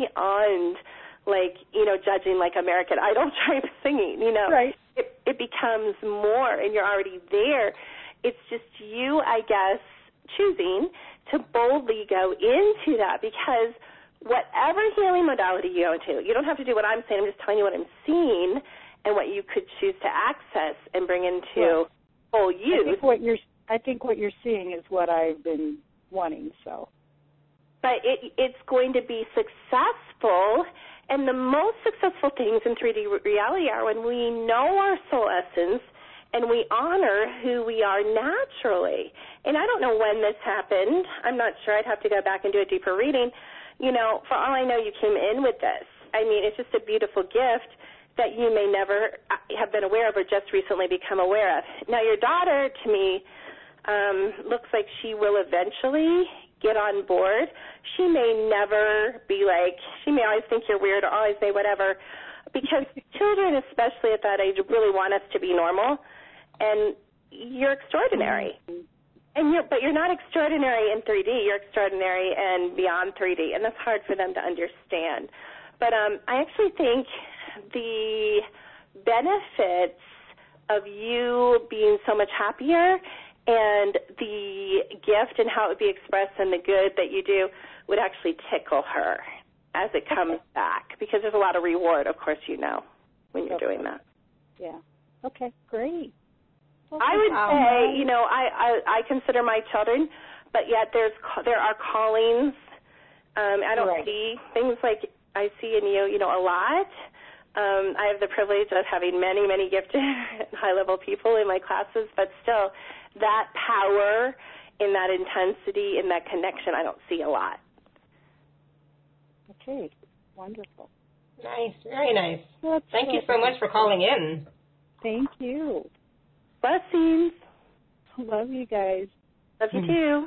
judging like American Idol type singing, Right. It becomes more, and you're already there. It's just you, I guess, choosing to boldly go into that, because whatever healing modality you go into, you don't have to do what I'm saying. I'm just telling you what I'm seeing and what you could choose to access and bring into full use. I think what you're seeing is what I've been wanting, so. But it's going to be successful, and the most successful things in 3D reality are when we know our soul essence and we honor who we are naturally. And I don't know when this happened. I'm not sure. I'd have to go back and do a deeper reading. For all I know, you came in with this. I mean, it's just a beautiful gift that you may never have been aware of or just recently become aware of. Now, your daughter, to me, looks like she will eventually get on board. She may never be she may always think you're weird or always say whatever, because children, especially at that age, really want us to be normal, and you're extraordinary. But you're not extraordinary in 3D. You're extraordinary and beyond 3D, and that's hard for them to understand. But I actually think the benefits of you being so much happier and the gift and how it would be expressed and the good that you do would actually tickle her as it comes back, because there's a lot of reward, of course, when you're doing that. Yeah. Okay, great. I would say, I consider my children, but yet there are callings. I don't see things like I see in you, a lot. I have the privilege of having many, many gifted high-level people in my classes, but still, that power in that intensity, in that connection, I don't see a lot. Okay, wonderful. Nice, very nice. Thank you so much for calling in. Thank you. Blessings. Love you guys. Love you too.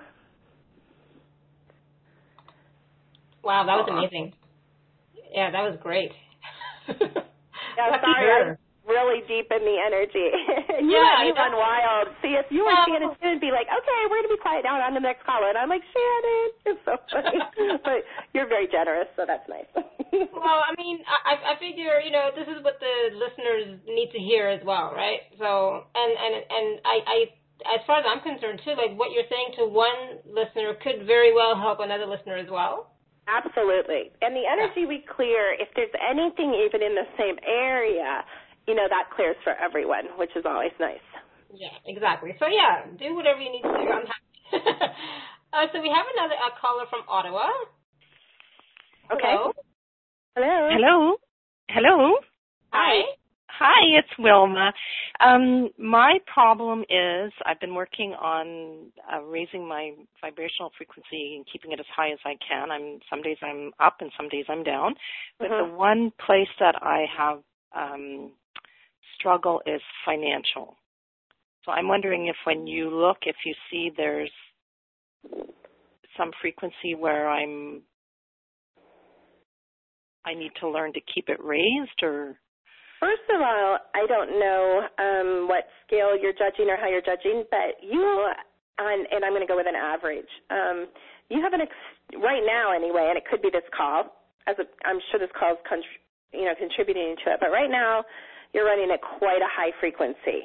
Wow, that was amazing. Yeah, that was great. Yeah, sorry. really deep in the energy. And you Yeah, let me run wild. See, if you were Shannon, she would be like, okay, we're going to be quiet now and on to the next caller. And I'm like, Shannon, it's so funny. But you're very generous, so that's nice. Well, I mean, I figure, this is what the listeners need to hear as well, right? So, and I as far as I'm concerned, too, like what you're saying to one listener could very well help another listener as well. Absolutely. And the energy we clear, if there's anything even in the same area, that clears for everyone, which is always nice. Yeah, exactly. So, yeah, do whatever you need to do. I'm happy. So we have a caller from Ottawa. Okay. Hello. Hello. Hello. Hi. Hi, it's Wilma. My problem is I've been working on raising my vibrational frequency and keeping it as high as I can. Some days I'm up and some days I'm down. But the one place that I have struggle is financial. So I'm wondering if when you look, if you see there's some frequency where I need to learn to keep it raised, or... First of all, I don't know what scale you're judging or how you're judging, but and I'm going to go with an average. You have right now anyway, and it could be this call, I'm sure this call is contributing to it, but right now you're running at quite a high frequency.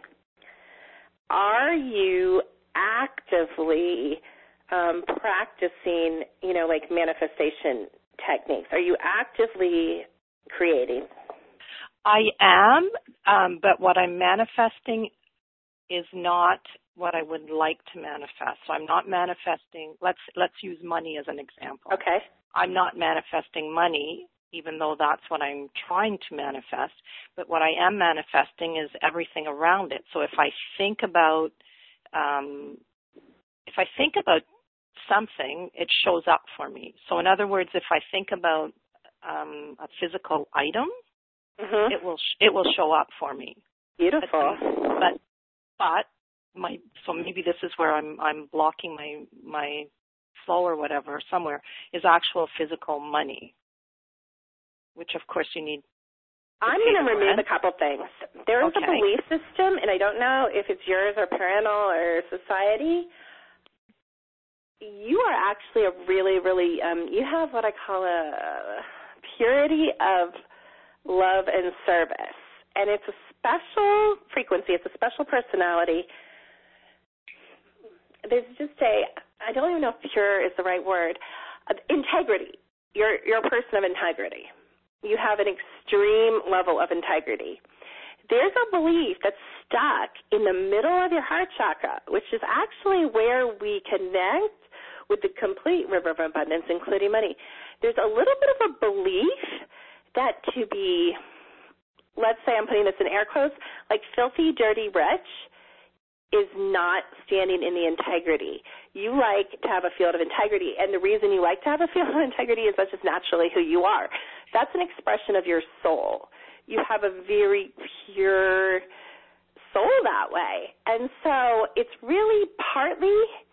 Are you actively practicing, like manifestation techniques? Are you actively creating? I am, but what I'm manifesting is not what I would like to manifest. So I'm not manifesting, let's use money as an example. Okay. I'm not manifesting money, even though that's what I'm trying to manifest, but what I am manifesting is everything around it. So if I think about something, it shows up for me. So in other words, if I think about a physical item, it will show up for me. Beautiful. So maybe this is where I'm blocking my flow or whatever somewhere, is actual physical money, which of course you need. I'm going to remove a couple things. There is a belief system, and I don't know if it's yours or parental or society. You are actually a really, really, you have what I call a purity of love and service. And it's a special frequency. It's a special personality. There's just I don't even know if pure is the right word, integrity. You're a person of integrity. You have an extreme level of integrity. There's a belief that's stuck in the middle of your heart chakra, which is actually where we connect with the complete river of abundance, including money. There's a little bit of a belief that to be, let's say I'm putting this in air quotes, like filthy, dirty, rich, is not standing in the integrity. You like to have a field of integrity, and the reason you like to have a field of integrity is that's just naturally who you are. That's an expression of your soul. You have a very pure soul that way. And so it's really partly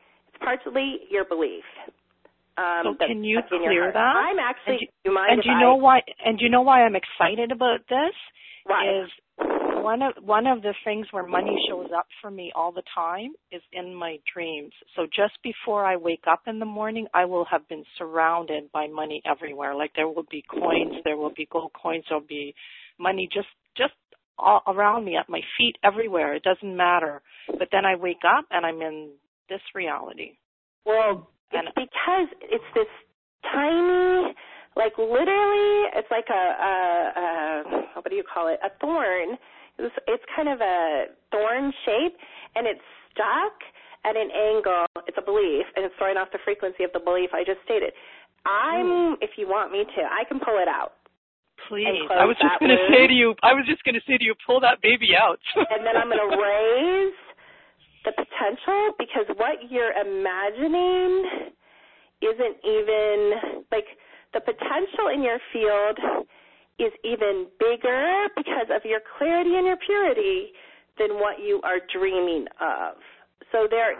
your belief. So can you clear that? I'm actually. Do you know why? And do you know why I'm excited about this? Why? Is one of the things where money shows up for me all the time is in my dreams. So just before I wake up in the morning, I will have been surrounded by money everywhere. Like there will be coins, there will be gold coins, there will be money just all around me, at my feet, everywhere. It doesn't matter. But then I wake up and I'm in this reality. Well, it's because it's this tiny, like literally, it's like what do you call it? A thorn. It's kind of a thorn shape, and it's stuck at an angle. It's a belief, and it's throwing off the frequency of the belief I just stated. If you want me to, I can pull it out. Please. I was just going to say to you, pull that baby out. And then I'm going to raise the potential, because what you're imagining isn't even, like, the potential in your field is even bigger because of your clarity and your purity than what you are dreaming of. So there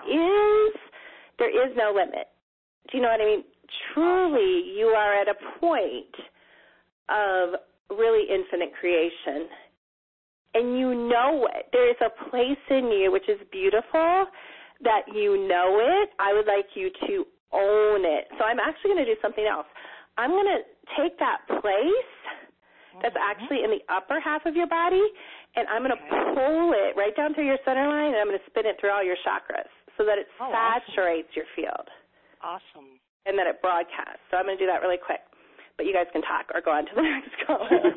is no limit. Do you know what I mean? Truly, you are at a point of really infinite creation. and you know it. There is a place in you, which is beautiful, that you know it. I would like you to own it. So I'm actually going to do something else. I'm going to take that place that's actually in the upper half of your body, and I'm going to pull it right down through your center line, and I'm going to spin it through all your chakras so that it saturates your field. Awesome. And that it broadcasts. So I'm going to do that really quick. But you guys can talk or go on to the next caller.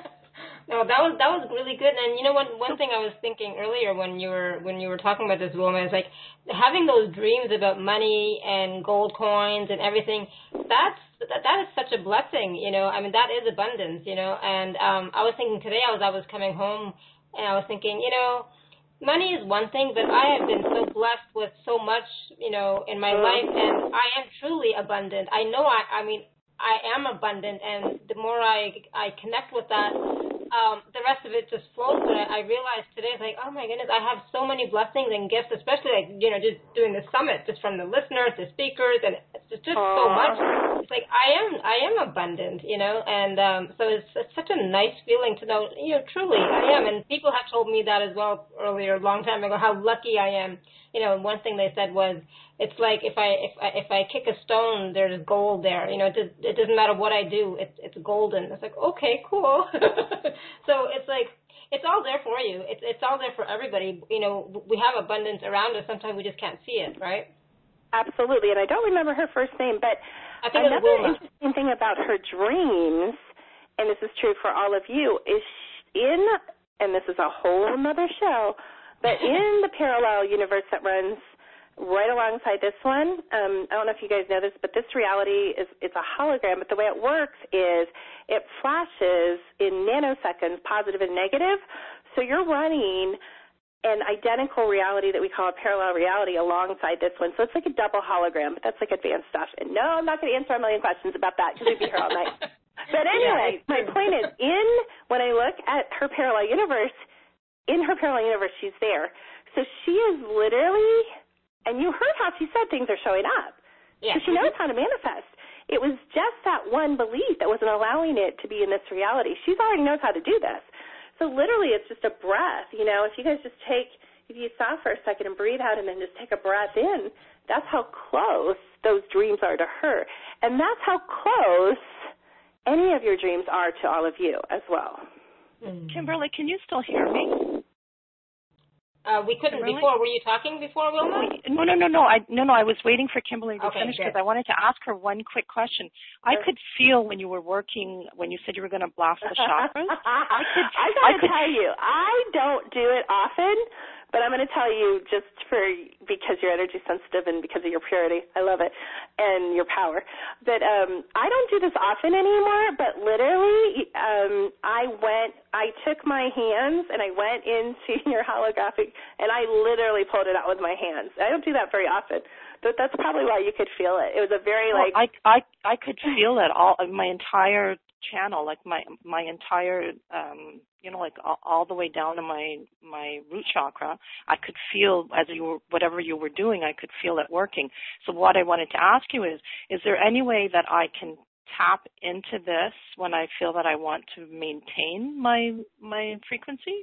No, that was really good. And you know what? One thing I was thinking earlier when you were talking about this, woman, is like having those dreams about money and gold coins and everything. That is such a blessing, you know. I mean, that is abundance, you know. And I was thinking today, I was coming home, and I was thinking, you know, money is one thing, but I have been so blessed with so much, you know, in my life, and I am truly abundant. I know I am abundant, and the more I connect with that, the rest of it just flows. But I realized today, it's like, oh my goodness, I have so many blessings and gifts, especially like, you know, just doing the summit, just from the listeners, the speakers, and it's just so much. It's like I am abundant, you know, and so it's such a nice feeling to know, you know, truly I am. And people have told me that as well earlier, a long time ago, how lucky I am. You know, one thing they said was, it's like if I kick a stone, there's gold there. You know, it doesn't matter what I do, it's golden. It's like, okay, cool. So it's like, it's all there for you. It's all there for everybody. You know, we have abundance around us. Sometimes we just can't see it, right? Absolutely. And I don't remember her first name, but I think another interesting thing about her dreams, and this is true for all of you, is and this is a whole other show, but in the parallel universe that runs right alongside this one, I don't know if you guys know this, but this reality it's a hologram, but the way it works is it flashes in nanoseconds, positive and negative. So you're running an identical reality that we call a parallel reality alongside this one. So it's like a double hologram, but that's like advanced stuff. And no, I'm not going to answer a million questions about that because we'd be here all night. But anyway, my point is, when I look at her parallel universe, in her parallel universe, she's there. So she is literally, and you heard how she said things are showing up. Yeah. So she knows how to manifest. It was just that one belief that wasn't allowing it to be in this reality. She already knows how to do this. So literally it's just a breath. You know, if you guys just if you stop for a second and breathe out and then just take a breath in, that's how close those dreams are to her. And that's how close any of your dreams are to all of you as well. Kimberly, can you still hear me? We couldn't Kimberly? Before. Were you talking before, Wilma? No. I was waiting for Kimberly to finish because I wanted to ask her one quick question. I could feel when you were working, when you said you were going to blast the chakras. I got to tell you, I don't do it often, but I'm going to tell you just because you're energy sensitive and because of your purity. I love it, and your power. But I don't do this often anymore, but literally I took my hands and I went into your holographic, and I literally pulled it out with my hands. I don't do that very often, but that's probably why you could feel it. It was a very I could feel it all, my entire channel, like my entire like all the way down to my root chakra. I could feel whatever you were doing, I could feel it working. So what I wanted to ask you is there any way that I can tap into this when I feel that I want to maintain my frequency?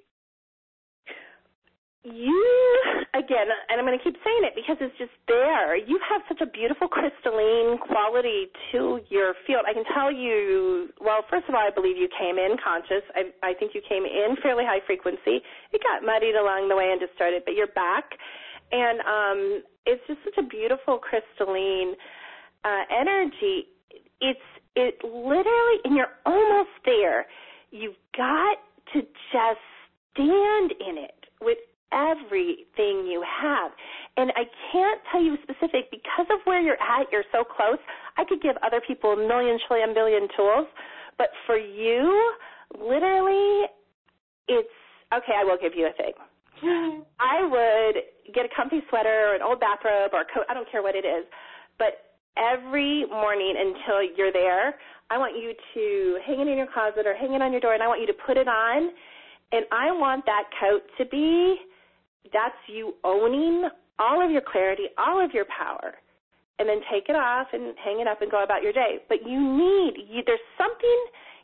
Again, and I'm going to keep saying it because it's just there. You have such a beautiful crystalline quality to your field. I can tell you, well, first of all, I believe you came in conscious. I think you came in fairly high frequency. It got muddied along the way and distorted, but you're back. And it's just such a beautiful crystalline energy. It literally, and you're almost there. You've got to just stand in it with everything you have. And I can't tell you specific because of where you're at, you're so close. I could give other people a million, trillion, billion tools, but for you, literally, it's, okay, I will give you a thing. I would get a comfy sweater or an old bathrobe or a coat, I don't care what it is, but every morning until you're there, I want you to hang it in your closet or hang it on your door, and I want you to put it on, and I want that coat to be, that's you owning all of your clarity, all of your power, and then take it off and hang it up and go about your day. But there's something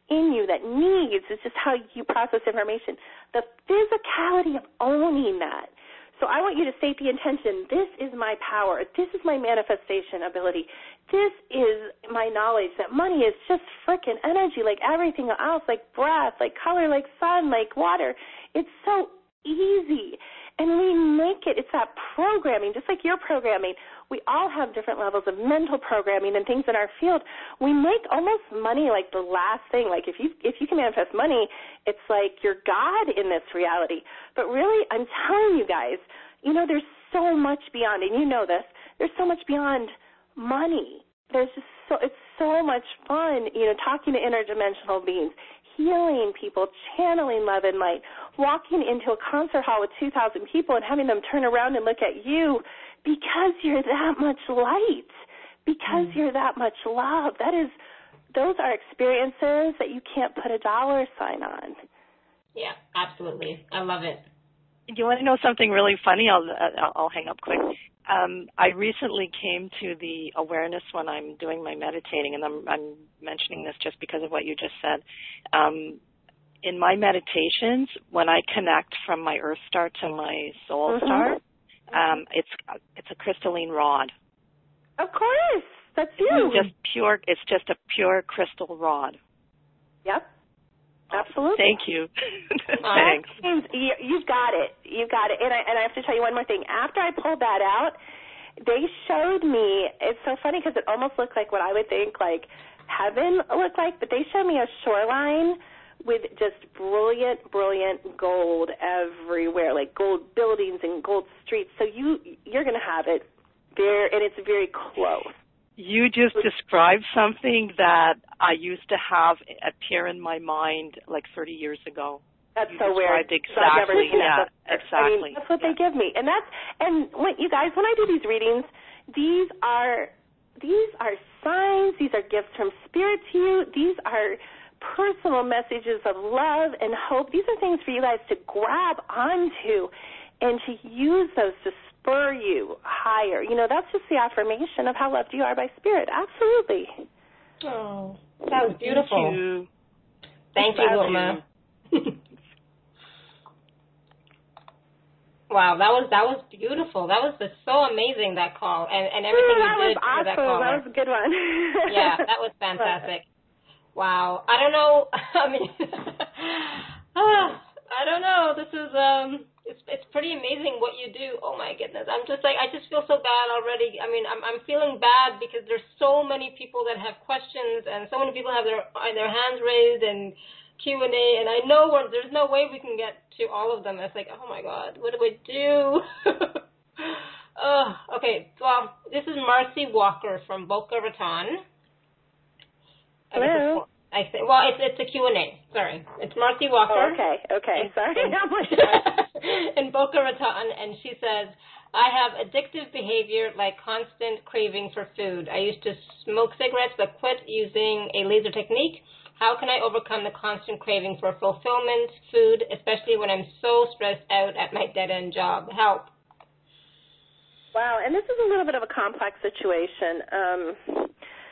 in you that needs. It's just how you process information. The physicality of owning that. So I want you to state the intention. This is my power. This is my manifestation ability. This is my knowledge that money is just freaking energy like everything else, like breath, like color, like sun, like water. It's so easy. And we make it, it's that programming, just like your programming. We all have different levels of mental programming and things in our field. We make almost money like the last thing. Like if you can manifest money, it's like you're God in this reality. But really, I'm telling you guys, you know, there's so much beyond, and you know this, there's so much beyond money. There's just it's so much fun, you know, talking to interdimensional beings, healing people, channeling love and light, walking into a concert hall with 2,000 people and having them turn around and look at you because you're that much light, because you're that much love. Those are experiences that you can't put a dollar sign on. Yeah, absolutely. I love it. Do you want to know something really funny? I'll hang up quick. I recently came to the awareness when I'm doing my meditating, and I'm mentioning this just because of what you just said. In my meditations, when I connect from my Earth Star to my Soul Star, it's a crystalline rod. Of course, that's you. It's just a pure crystal rod. Yep. Absolutely. Thank you. Thanks. You've got it. You've got it. And I have to tell you one more thing. After I pulled that out, they showed me, it's so funny because it almost looked like what I would think like heaven looked like, but they showed me a shoreline with just brilliant, brilliant gold everywhere, like gold buildings and gold streets. So you're going to have it there, and it's very close. You just described something that I used to have appear in my mind like 30 years ago. That's so weird. Exactly. Exactly. I mean, that's what they give me, and when you guys, when I do these readings, these are signs. These are gifts from Spirit to you. These are personal messages of love and hope. These are things for you guys to grab onto and to use those to spur you higher. You know, that's just the affirmation of how loved you are by Spirit. Absolutely. Oh, that was beautiful. Thank you, Wilma. Wow, that was beautiful. That was just so amazing, that call, and everything you did for that call. That was a good one. Yeah, that was fantastic. Wow. I don't know. I mean, I don't know. This is it's pretty amazing what you do. Oh my goodness. I'm just like, I just feel so bad already. I mean, I'm feeling bad because there's so many people that have questions, and so many people have their hands raised and Q&A, and I know there's no way we can get to all of them. It's like, oh my God, what do we do? Okay. Well, this is Marcy Walker from Boca Raton. Hello. It's a Q&A. Sorry. It's Marcy Walker. Oh, okay. Sorry. In Boca Raton, and she says, I have addictive behavior like constant craving for food. I used to smoke cigarettes but quit using a laser technique. How can I overcome the constant craving for fulfillment, food, especially when I'm so stressed out at my dead-end job? Help. Wow, and this is a little bit of a complex situation.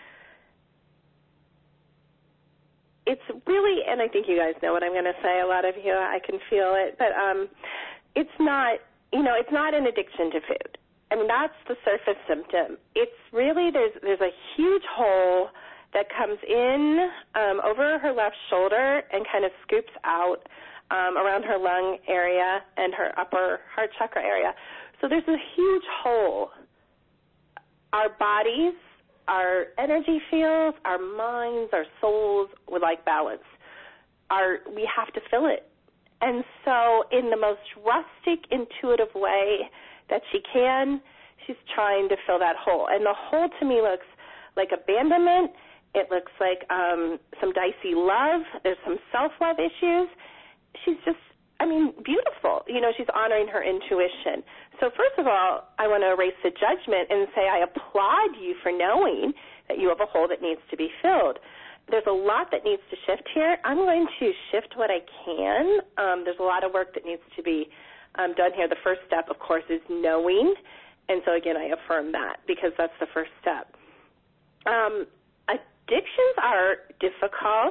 It's really, and I think you guys know what I'm going to say, a lot of you, I can feel it, but it's not, it's not an addiction to food. I mean, that's the surface symptom. It's really, there's a huge hole that comes in over her left shoulder and kind of scoops out around her lung area and her upper heart chakra area. So there's a huge hole. Our bodies, our energy fields, our minds, our souls would like balance. We have to fill it. And so in the most rustic, intuitive way that she can, she's trying to fill that hole. And the hole to me looks like abandonment. It looks like some dicey love. There's some self-love issues. She's just, beautiful. She's honoring her intuition. So first of all, I want to erase the judgment and say I applaud you for knowing that you have a hole that needs to be filled. There's a lot that needs to shift here. I'm going to shift what I can. There's a lot of work that needs to be done here. The first step, of course, is knowing. And so, again, I affirm that because that's the first step. Addictions are difficult,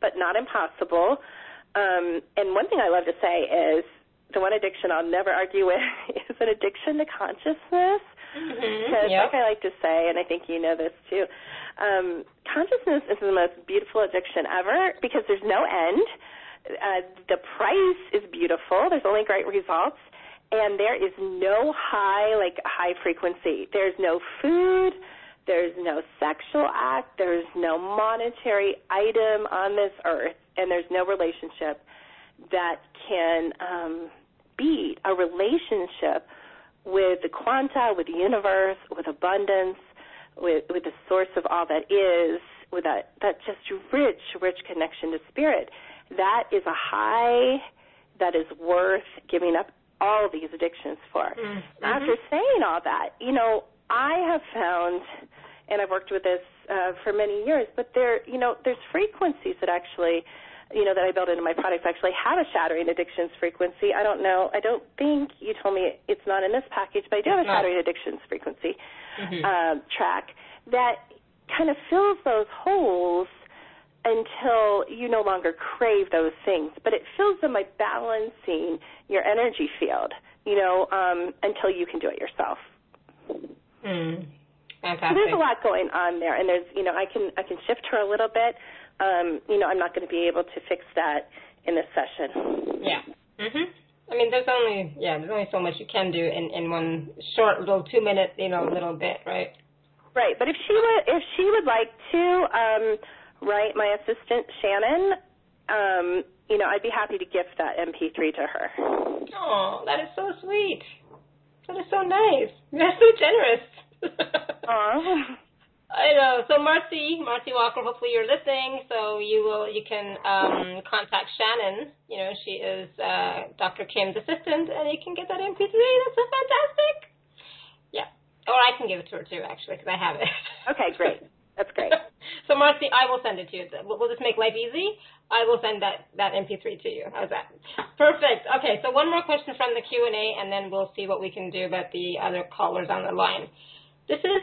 but not impossible. And one thing I love to say is the one addiction I'll never argue with is an addiction to consciousness. Because like I like to say, and I think you know this too, consciousness is the most beautiful addiction ever because there's no end. The price is beautiful. There's only great results. And there is no high frequency. There's no food. There's no sexual act. There's no monetary item on this earth. And there's no relationship that can beat a relationship with the quanta, with the universe, with abundance, with the source of all that is, with that just rich connection to spirit. That is a high that is worth giving up all these addictions for. Mm-hmm. After saying all that, I have found, and I've worked with this for many years, but there's frequencies that actually, that I build into my products actually have a shattering addictions frequency. I don't know. I don't think you told me it's not in this package, but I do have a shattering addictions frequency track that kind of fills those holes until you no longer crave those things. But it fills them by balancing your energy field, until you can do it yourself. Fantastic. So there's a lot going on there, and there's, I can shift her a little bit. I'm not going to be able to fix that in this session. Yeah. I mean, there's only so much you can do in one short little 2-minute, little bit, right? Right. But if she would like to, right, my assistant Shannon, I'd be happy to gift that MP3 to her. Oh, that is so sweet. That is so nice. You're so generous. Aw. I know. So Marcy Walker, hopefully you're listening. So you can contact Shannon. She is Dr. Kim's assistant, and you can get that MP3. That's so fantastic. Yeah. Or I can give it to her too, actually, because I have it. Okay, great. That's great. So Marcy, I will send it to you. We'll just make life easy. I will send that MP3 to you. How's that? Perfect. Okay. So one more question from the Q&A, and then we'll see what we can do about the other callers on the line. This is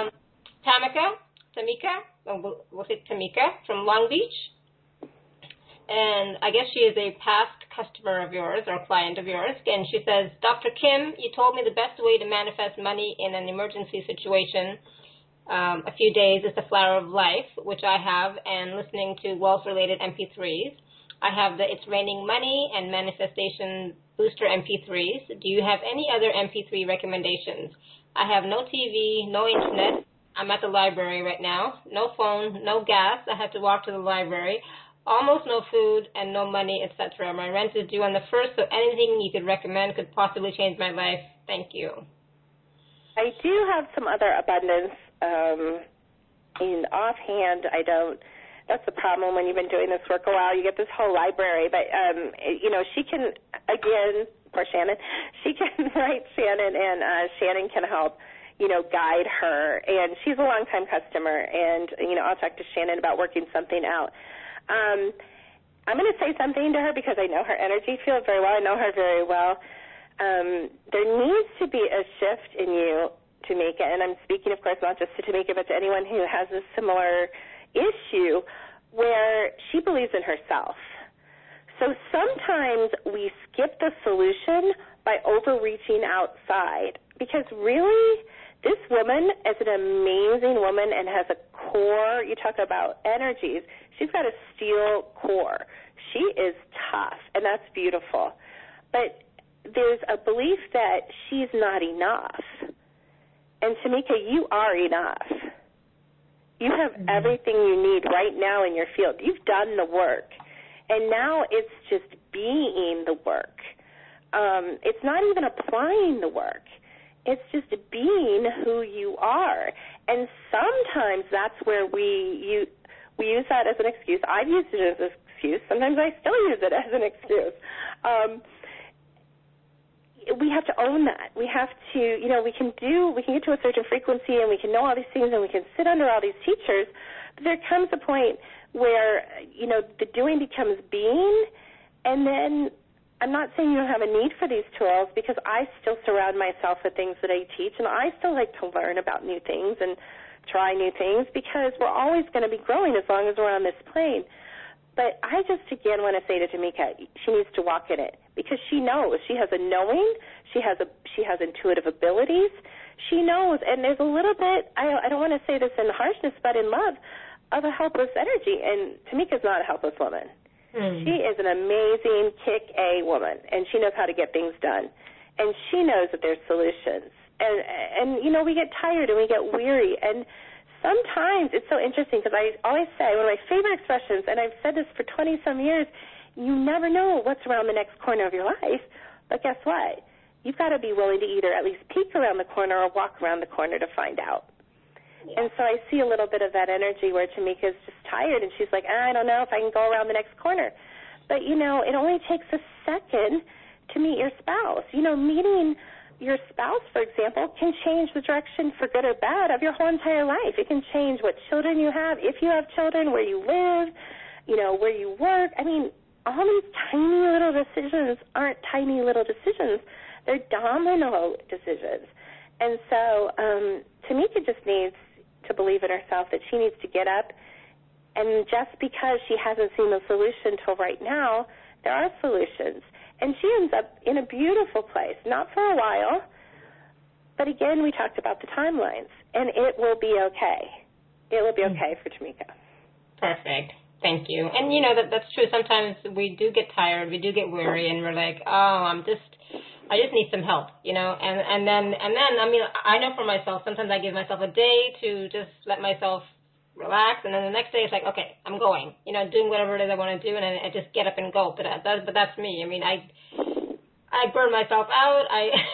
Tamika, we'll say Tamika from Long Beach. And I guess she is a past customer of yours or client of yours. And she says, Dr. Kim, you told me the best way to manifest money in an emergency situation a few days is the Flower of Life, which I have, and listening to wealth-related MP3s. I have the It's Raining Money and Manifestation Booster MP3s. Do you have any other MP3 recommendations? I have no TV, no internet. I'm at the library right now. No phone, no gas. I have to walk to the library. Almost no food and no money, etc. My rent is due on the 1st, so anything you could recommend could possibly change my life. Thank you. I do have some other abundance. In offhand, I don't. That's the problem when you've been doing this work a while. You get this whole library, but she can, again, poor Shannon, she can write Shannon, and Shannon can help, guide her. And she's a longtime customer, and I'll talk to Shannon about working something out. I'm going to say something to her because I know her energy field very well. I know her very well. There needs to be a shift in you, Tamika, and I'm speaking, of course, not just to Tamika, but to anyone who has a similar issue where she believes in herself. So sometimes we skip the solution by overreaching outside because really this woman is an amazing woman and has a core. You talk about energies. She's got a steel core. She is tough, and that's beautiful. But there's a belief that she's not enough. And Tamika, you are enough. You have everything you need right now in your field. You've done the work. And now it's just being the work. It's not even applying the work. It's just being who you are. And sometimes that's where we use that as an excuse. I've used it as an excuse. Sometimes I still use it as an excuse. We have to own that. We have to, we can get to a certain frequency and we can know all these things and we can sit under all these teachers, but there comes a point where, the doing becomes being, and then I'm not saying you don't have a need for these tools because I still surround myself with things that I teach, and I still like to learn about new things and try new things because we're always going to be growing as long as we're on this plane. But I just, again, want to say to Tamika, she needs to walk in it because she knows. She has a knowing. She has intuitive abilities. She knows. And there's a little bit, I don't want to say this in harshness, but in love, of a helpless energy. And Tamika's not a helpless woman. She is an amazing kick-A woman, and she knows how to get things done. And she knows that there's solutions. And you know, we get tired and we get weary. And sometimes it's so interesting because I always say, one of my favorite expressions, and I've said this for 20-some years, you never know what's around the next corner of your life. But guess what? You've got to be willing to either at least peek around the corner or walk around the corner to find out. Yeah. And so I see a little bit of that energy where Tamika's just tired, and she's like, I don't know if I can go around the next corner. But, you know, it only takes a second to meet your spouse. You know, meeting your spouse, for example, can change the direction for good or bad of your whole entire life. It can change what children you have, if you have children, where you live, you know, where you work. I mean, all these tiny little decisions aren't tiny little decisions. They're domino decisions. And so Tamika just needs to believe in herself that she needs to get up, and just because she hasn't seen the solution till right now, there are solutions. And she ends up in a beautiful place, not for a while, but again, we talked about the timelines, and it will be okay. It will be okay for Tamika. Perfect. Thank you. And, you know, that's true. Sometimes we do get tired, we do get weary, and we're like, I just need some help, you know, and then, I mean, I know for myself, sometimes I give myself a day to just let myself relax, and then the next day it's like, okay, I'm going, you know, doing whatever it is I want to do, and I just get up and go. But that's me. I mean, I burn myself out.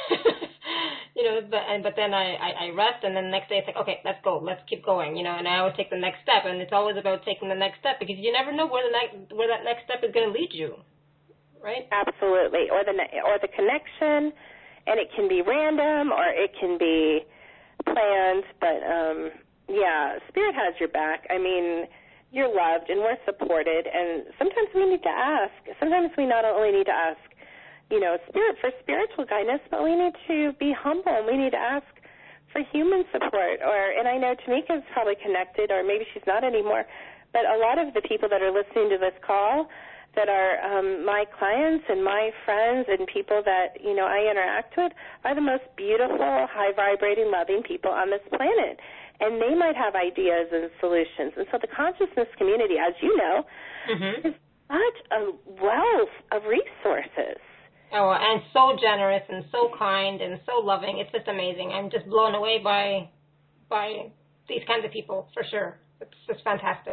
You know, but then I rest, and then the next day it's like, okay, let's go, let's keep going, you know, and I always take the next step, and it's always about taking the next step because you never know where that next step is going to lead you. Right? Absolutely. Or the connection, and it can be random or it can be planned, but yeah, Spirit has your back. I mean, you're loved and we're supported, and sometimes we need to ask. Sometimes we not only need to ask, you know, Spirit for spiritual guidance, but we need to be humble and we need to ask for human support. And I know Tamika's probably connected, or maybe she's not anymore, but a lot of the people that are listening to this call that are my clients and my friends and people that, you know, I interact with are the most beautiful, high-vibrating, loving people on this planet. And they might have ideas and solutions. And so the consciousness community, as you know, is such a wealth of resources. Oh, and so generous and so kind and so loving. It's just amazing. I'm just blown away by these kinds of people, for sure. It's just fantastic.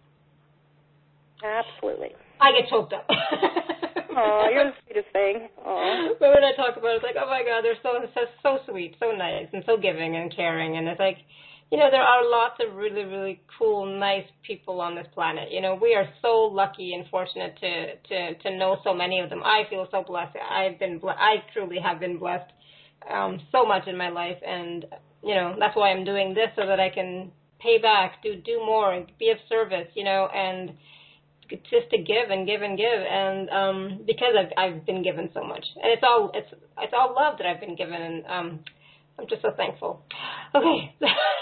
Absolutely. I get choked up. Oh, you're the sweetest thing. Aww. But when I talk about it, it's like, oh my God, they're so sweet, so nice, and so giving and caring. And it's like, you know, there are lots of really, really cool, nice people on this planet. You know, we are so lucky and fortunate to know so many of them. I feel so blessed. I truly have been blessed so much in my life, and you know, that's why I'm doing this, so that I can pay back, do more, and be of service. You know, and just to give and give and give, and because I've been given so much, and it's all love that I've been given, and I'm just so thankful. Okay.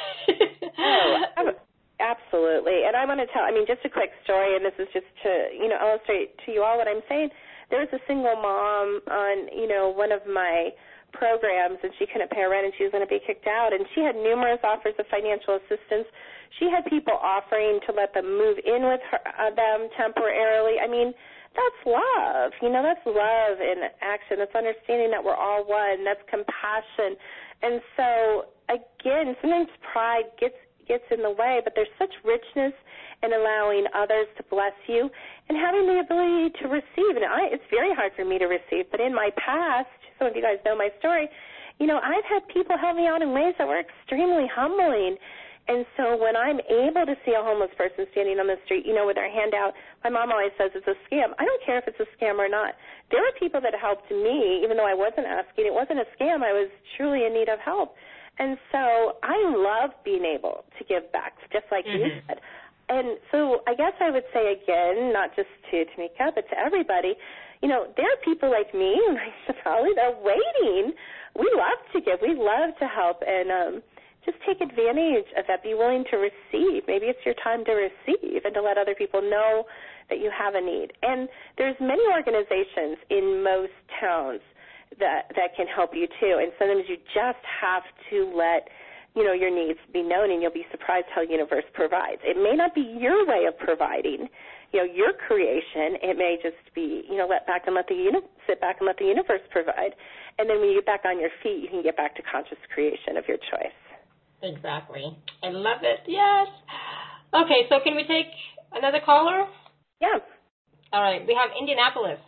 Oh, absolutely. And I want to tell, I mean, just a quick story, and this is just to, you know, illustrate to you all what I'm saying. There was a single mom on, you know, one of my programs, and she couldn't pay her rent, and she was going to be kicked out, and she had numerous offers of financial assistance. She had people offering to let them move in with them temporarily. I mean, that's love. You know, that's love in action. That's understanding that we're all one. That's compassion. And so, again, sometimes pride gets in the way, but there's such richness in allowing others to bless you and having the ability to receive. And it's very hard for me to receive, but in my past, some of you guys know my story, you know, I've had people help me out in ways that were extremely humbling. And so when I'm able to see a homeless person standing on the street, you know, with their hand out, my mom always says it's a scam. I don't care if it's a scam or not. There were people that helped me, even though I wasn't asking. It wasn't a scam. I was truly in need of help. And so I love being able to give back, just like you said. And so I guess I would say again, not just to Tamika, but to everybody, you know, there are people like me and Shefali that are waiting. We love to give. We love to help. And just take advantage of that. Be willing to receive. Maybe it's your time to receive and to let other people know that you have a need. And there's many organizations in most towns that can help you too. And sometimes you just have to let your needs be known, and you'll be surprised how the universe provides. It may not be your way of providing, your creation. It may just be, sit back and let the universe provide. And then when you get back on your feet, you can get back to conscious creation of your choice. Exactly. I love it. Yes. Okay, so can we take another caller? Yeah. All right. We have Indianapolis.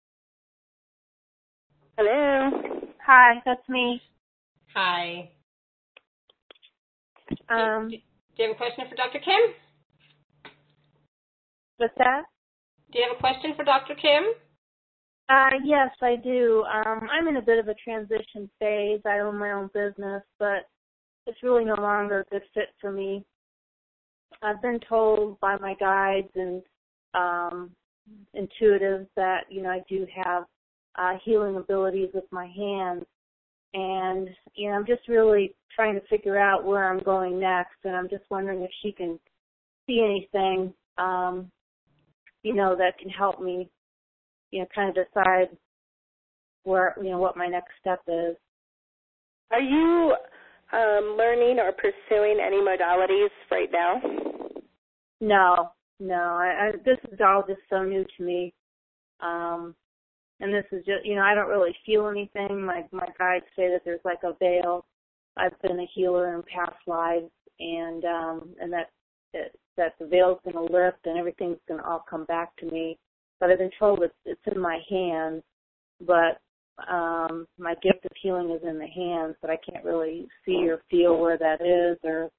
Hello. Hi, that's me. Hi. Do you have a question for Dr. Kim? What's that? Do you have a question for Dr. Kim? Yes, I do. I'm in a bit of a transition phase. I own my own business, but it's really no longer a good fit for me. I've been told by my guides and intuitives that, I do have healing abilities with my hands. And, I'm just really trying to figure out where I'm going next, and I'm just wondering if she can see anything, that can help me, kind of decide where, what my next step is. Are you learning or pursuing any modalities right now? No. This is all just so new to me. And this is just, I don't really feel anything. My guides say that there's like a veil. I've been a healer in past lives, and that the veil's going to lift and everything's going to all come back to me. But I've been told it's in my hands, but my gift of healing is in the hands, but I can't really see or feel where that is or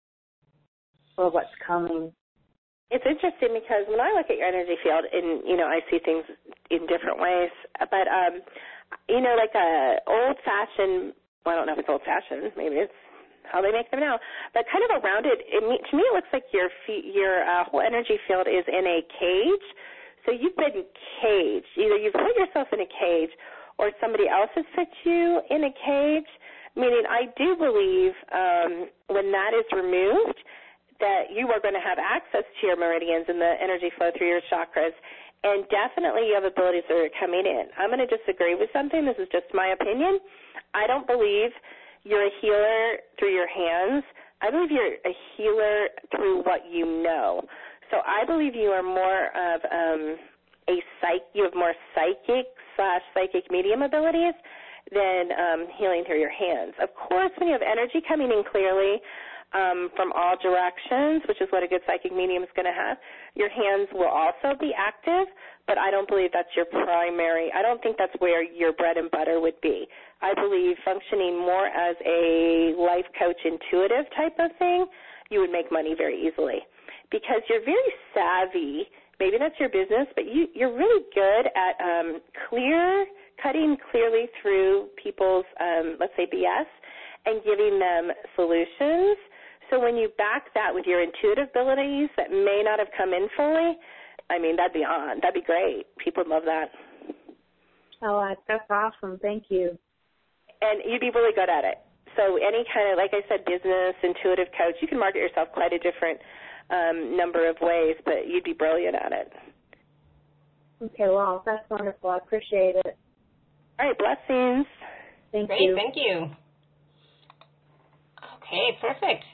what's coming. It's interesting because when I look at your energy field, and, I see things in different ways, but, like a old-fashioned, well, I don't know if it's old-fashioned, maybe it's how they make them now, but kind of around it, to me it looks like your whole energy field is in a cage. So you've been caged. Either you've put yourself in a cage or somebody else has put you in a cage, meaning I do believe when that is removed, that you are going to have access to your meridians and the energy flow through your chakras, and definitely you have abilities that are coming in. I'm going to disagree with something. This is just my opinion. I don't believe you're a healer through your hands. I believe you're a healer through what you know. So I believe you are more of you have more psychic/psychic medium abilities than healing through your hands. Of course, when you have energy coming in clearly, from all directions, which is what a good psychic medium is going to have. Your hands will also be active, but I don't believe that's your primary. I don't think that's where your bread and butter would be. I believe functioning more as a life coach intuitive type of thing, you would make money very easily because you're very savvy. Maybe that's your business, but you're really good at cutting clearly through people's, let's say, BS and giving them solutions. So when you back that with your intuitive abilities that may not have come in fully, that'd be great. People would love that. Oh, that's awesome. Thank you. And you'd be really good at it. So any kind of, like I said, business, intuitive coach, you can market yourself quite a different number of ways, but you'd be brilliant at it. Okay, well, that's wonderful. I appreciate it. All right, blessings. Thank Great, you. Thank you. Okay, perfect.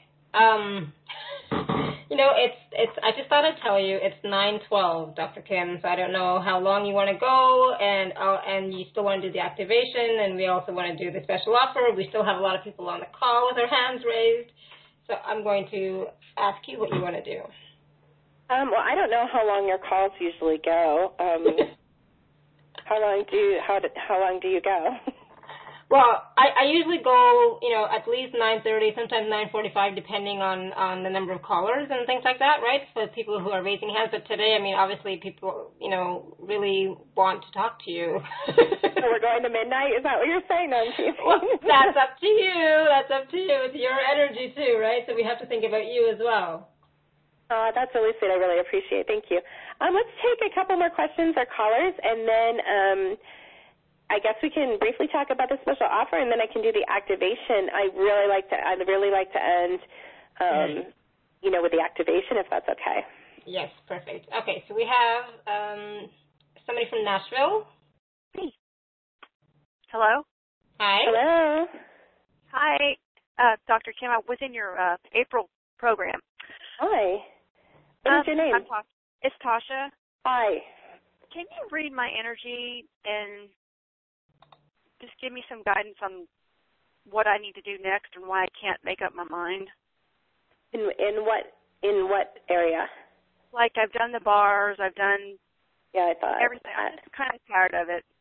I just thought I'd tell you it's 9:12, Dr. Kim. So I don't know how long you want to go, and you still want to do the activation, and we also want to do the special offer. We still have a lot of people on the call with their hands raised, so I'm going to ask you what you want to do. Well, I don't know how long your calls usually go. How long do you go? Well, I usually go, at least 9:30, sometimes 9:45, depending on the number of callers and things like that, right? For people who are raising hands. But today, obviously people, really want to talk to you. So we're going to midnight? Is that what you're saying? No, I'm teasing. Well, that's up to you. That's up to you. It's your energy too, right? So we have to think about you as well. That's really sweet. I really appreciate it. Thank you. Let's take a couple more questions or callers, and then I guess we can briefly talk about the special offer, and then I can do the activation. I'd really like to end, with the activation, if that's okay. Yes, perfect. Okay, so we have somebody from Nashville. Hey. Hello? Hi. Hello. Hi, Dr. Kim. I was in your April program. Hi. What is your name? It's Tasha. Hi. Can you read my energy and just give me some guidance on what I need to do next and why I can't make up my mind? In what area? Like I've done the bars, I've done I thought everything. I'm just kind of tired of it.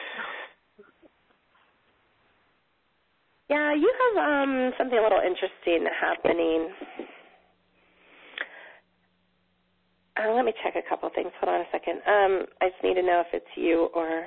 Yeah, you have something a little interesting happening. Let me check a couple things. Hold on a second. I just need to know if it's you or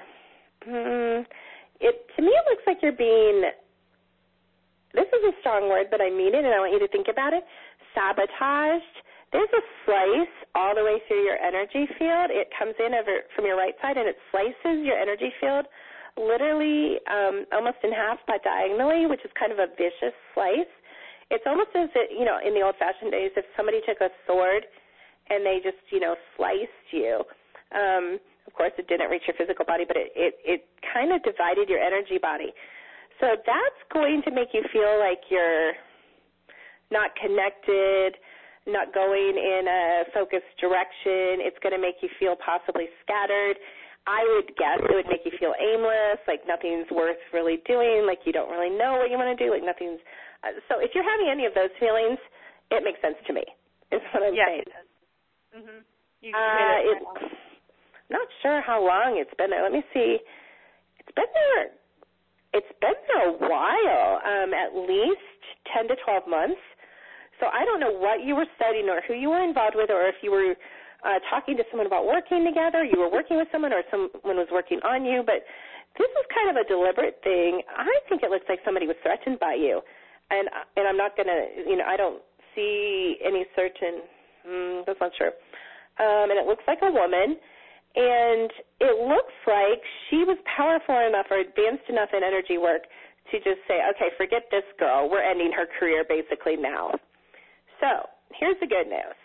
to me it looks like you're being, this is a strong word, but I mean it and I want you to think about it, sabotaged. There's a slice all the way through your energy field. It comes in over from your right side and it slices your energy field literally almost in half but diagonally, which is kind of a vicious slice. It's almost as if, in the old-fashioned days, if somebody took a sword and they just, sliced you. Of course, it didn't reach your physical body, but it kind of divided your energy body. So that's going to make you feel like you're not connected, not going in a focused direction. It's going to make you feel possibly scattered. I would guess it would make you feel aimless, like nothing's worth really doing, like you don't really know what you want to do, like nothing's. So if you're having any of those feelings, it makes sense to me, is what I'm saying. It does. Mm-hmm. I'm not sure how long it's been there. Let me see. It's been there a while, at least 10 to 12 months. So I don't know what you were studying or who you were involved with or if you were talking to someone about working together, you were working with someone or someone was working on you, but this is kind of a deliberate thing. I think it looks like somebody was threatened by you, and I'm not going to, I don't see any certain, that's not sure, and it looks like a woman, and it looks like she was powerful enough or advanced enough in energy work to just say, okay, forget this girl, we're ending her career basically now. So here's the good news.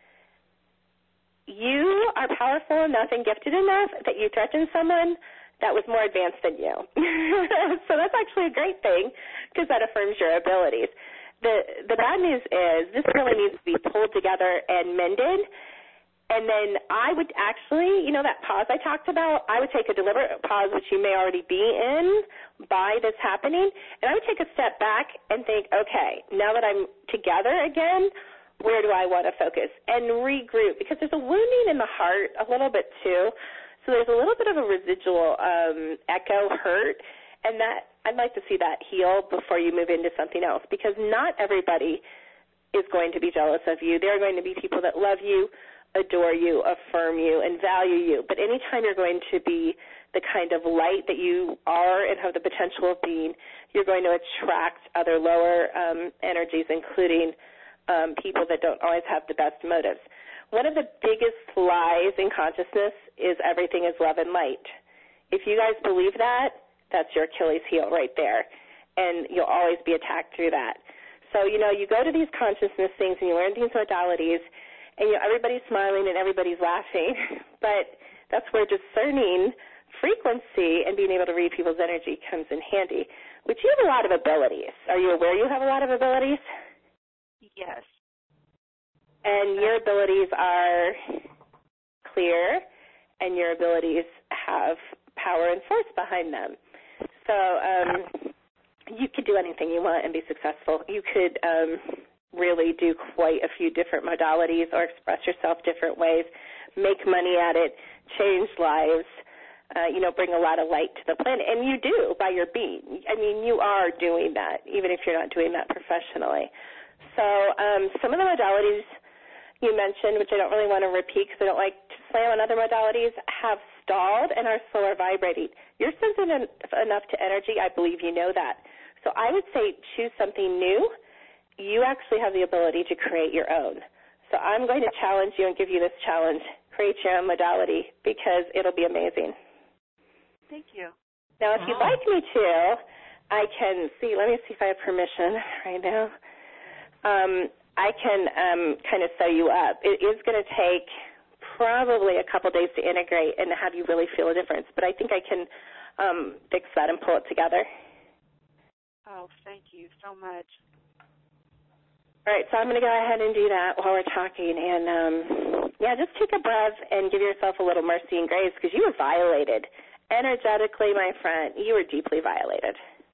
You are powerful enough and gifted enough that you threatened someone that was more advanced than you. So that's actually a great thing because that affirms your abilities. The bad news is this really needs to be pulled together and mended. And then I would actually, that pause I talked about, I would take a deliberate pause, which you may already be in by this happening, and I would take a step back and think, okay, now that I'm together again, where do I want to focus? And regroup, because there's a wounding in the heart a little bit too. So there's a little bit of a residual echo hurt, and that I'd like to see that heal before you move into something else, because not everybody is going to be jealous of you. There are going to be people that love you, adore you, affirm you, and value you. But anytime you're going to be the kind of light that you are and have the potential of being, you're going to attract other lower energies, including people that don't always have the best motives. One of the biggest lies in consciousness is everything is love and light. If you guys believe that, that's your Achilles heel right there, and you'll always be attacked through that. So, you go to these consciousness things and you learn these modalities, and everybody's smiling and everybody's laughing, but that's where discerning frequency and being able to read people's energy comes in handy, which you have a lot of abilities. Are you aware you have a lot of abilities? Yes. And your abilities are clear, and your abilities have power and force behind them. So you could do anything you want and be successful. You could really do quite a few different modalities or express yourself different ways, make money at it, change lives, bring a lot of light to the planet. And you do by your being. I mean, you are doing that, even if you're not doing that professionally. So some of the modalities you mentioned, which I don't really want to repeat because I don't like to slam on other modalities, have stalled and are slower vibrating. You're sensitive enough to energy. I believe you know that. So I would say choose something new. You actually have the ability to create your own. So I'm going to challenge you and give you this challenge. Create your own modality because it'll be amazing. Thank you. Now, if you'd like me to, I can see. Let me see if I have permission right now. I can kind of sew you up. It is going to take probably a couple days to integrate and have you really feel a difference, but I think I can fix that and pull it together. Oh, thank you so much. All right, so I'm going to go ahead and do that while we're talking. And, just take a breath and give yourself a little mercy and grace because you were violated. Energetically, my friend, you were deeply violated.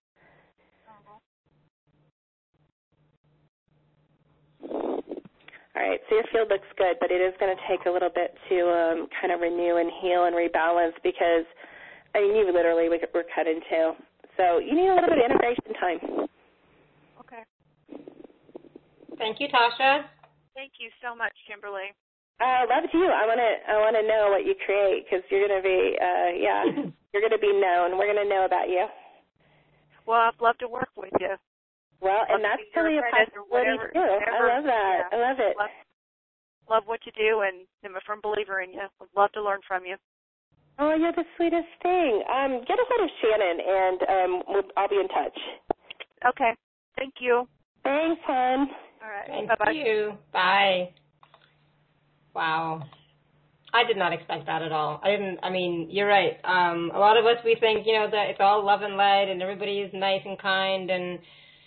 All right, so your field looks good, but it is going to take a little bit to kind of renew and heal and rebalance because, you literally were cut in two. So you need a little bit of integration time. Okay. Thank you, Tasha. Thank you so much, Kimberly. Love to you. I want to know what you create because you're going to be, you're going to be known. We're going to know about you. Well, I'd love to work with you. Well, and that's really a possibility too. I love that. Yeah. I love it. Love what you do, and I'm a firm believer in you. Would love to learn from you. Oh, you're the sweetest thing. Get a hold of Shannon, and I'll be in touch. Okay. Thank you. Thanks, hon. All right. Thank Bye-bye. you. Bye. Wow. I did not expect that at all. You're right. A lot of us, we think, that it's all love and light and everybody is nice and kind, and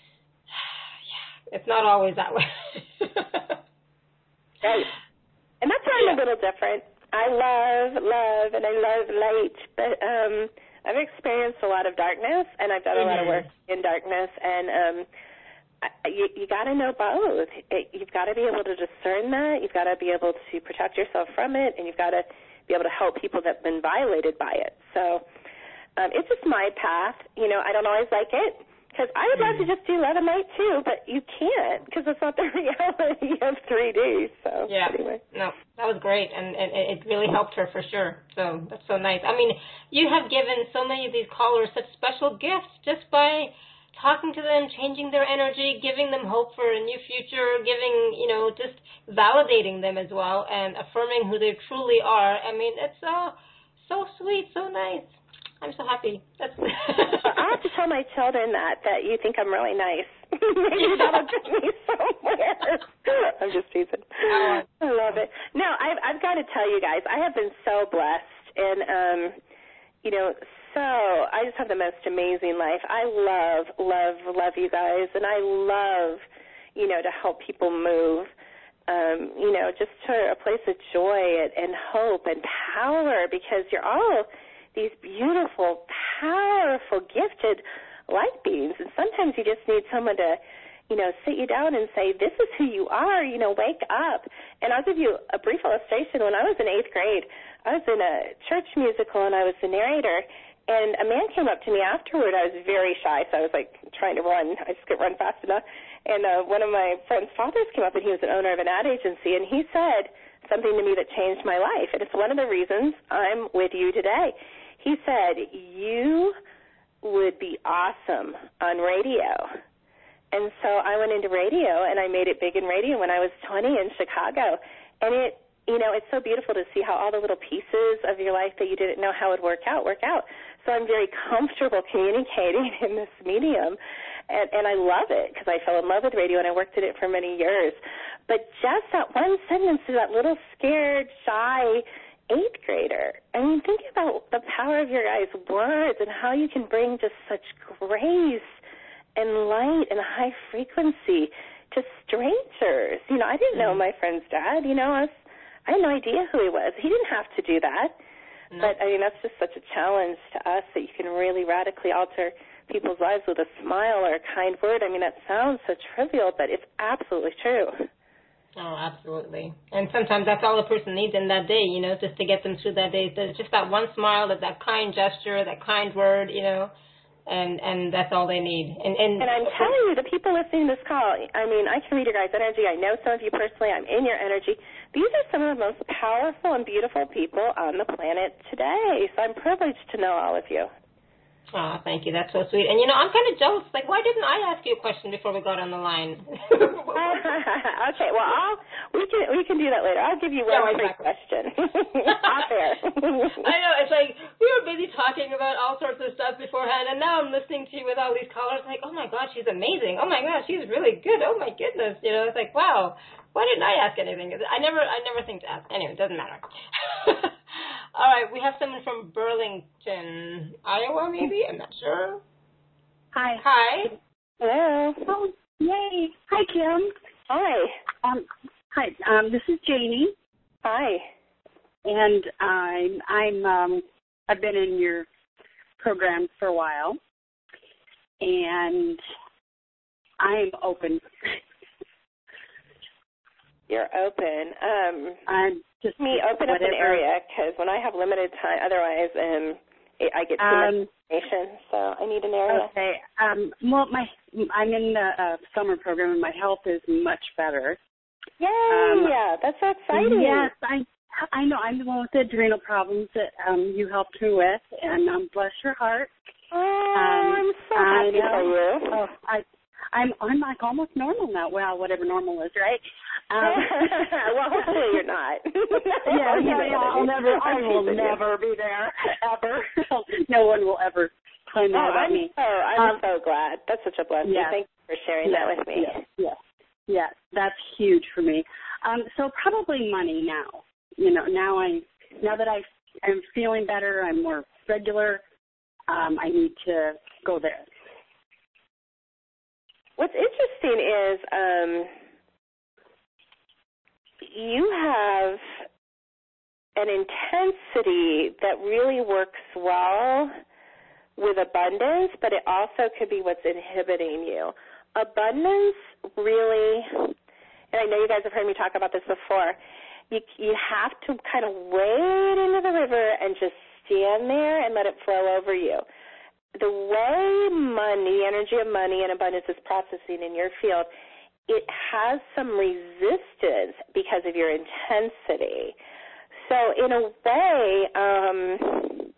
it's not always that way. Right. And that's why I'm a little different. I love, and I love light, but I've experienced a lot of darkness, and I've done a lot of work in darkness, and you got to know both. You've got to be able to discern that. You've got to be able to protect yourself from it, and you've got to be able to help people that have been violated by it. So it's just my path. I don't always like it because I would love to just do love and light too, but you can't because it's not the reality of 3D. So anyway. No, that was great, and it really helped her for sure. So that's so nice. You have given so many of these callers such special gifts just by talking to them, changing their energy, giving them hope for a new future, giving, just validating them as well and affirming who they truly are. It's so sweet, so nice. I'm so happy. I have to tell my children that you think I'm really nice. Maybe that'll get me somewhere. I'm just teasing. I love it. No, I've got to tell you guys, I have been so blessed, and so I just have the most amazing life. I love you guys, and I love, to help people move, just to a place of joy and hope and power because you're all these beautiful, powerful, gifted light beings, and sometimes you just need someone to, sit you down and say, this is who you are, wake up. And I'll give you a brief illustration. When I was in 8th grade, I was in a church musical, and I was the narrator, and a man came up to me afterward. I was very shy, so I was, trying to run. I just couldn't run fast enough. And one of my friend's fathers came up, and he was an owner of an ad agency, and he said something to me that changed my life, and it's one of the reasons I'm with you today. He said, you would be awesome on radio. And so I went into radio, and I made it big in radio when I was 20 in Chicago. And it's so beautiful to see how all the little pieces of your life that you didn't know how would work out. So I'm very comfortable communicating in this medium, and I love it because I fell in love with radio, and I worked at it for many years. But just that one sentence to that little scared, shy 8th grader. Think about the power of your guys' words and how you can bring just such grace and light and high frequency to strangers. I didn't know my friend's dad. I had no idea who he was. He didn't have to do that. No. But, that's just such a challenge to us that you can really radically alter people's lives with a smile or a kind word. That sounds so trivial, but it's absolutely true. Oh, absolutely. And sometimes that's all a person needs in that day, just to get them through that day. There's just that one smile, that kind gesture, that kind word, and that's all they need. And I'm telling you, the people listening to this call, I can read your guys' energy. I know some of you personally. I'm in your energy. These are some of the most powerful and beautiful people on the planet today. So I'm privileged to know all of you. Oh, thank you. That's so sweet. And, I'm kind of jealous. Like, why didn't I ask you a question before we got on the line? Okay, well, we can do that later. I'll give you one free question. Off air. I know. It's like we were busy talking about all sorts of stuff beforehand, and now I'm listening to you with all these callers. Like, oh, my God, she's amazing. Oh, my God, she's really good. Oh, my goodness. It's like, wow, why didn't I ask anything? I never think to ask. Anyway, it doesn't matter. All right, we have someone from Burlington, Iowa, maybe? I'm not sure. Hi. Hello. Oh, yay. Hi, Kim. Hi. Hi. This is Janie. Hi. And I've been in your program for a while, and I'm open. You're open. I'm just open up an area, because when I have limited time, otherwise I get too much information, so I need an area. Okay. Well, I'm in the summer program, and my health is much better. Yay! Yeah, that's so exciting. Yes, I know. I'm the one with the adrenal problems that you helped me with, and bless your heart. Oh, I'm so happy for you. Oh, I'm like almost normal now. Well, whatever normal is, right? Well, hopefully you're not. I will never be there, ever. No one will ever claim that about me. I'm so glad. That's such a blessing. Yes. Thank you for sharing that with me. Yes, that's huge for me. So probably money now. Now that I'm feeling better, I'm more regular, I need to go there. What's interesting is you have an intensity that really works well with abundance, but it also could be what's inhibiting you. Abundance really, and I know you guys have heard me talk about this before, you have to kind of wade into the river and just stand there and let it flow over you. The way the energy of money and abundance is processing in your field, it has some resistance because of your intensity. So in a way,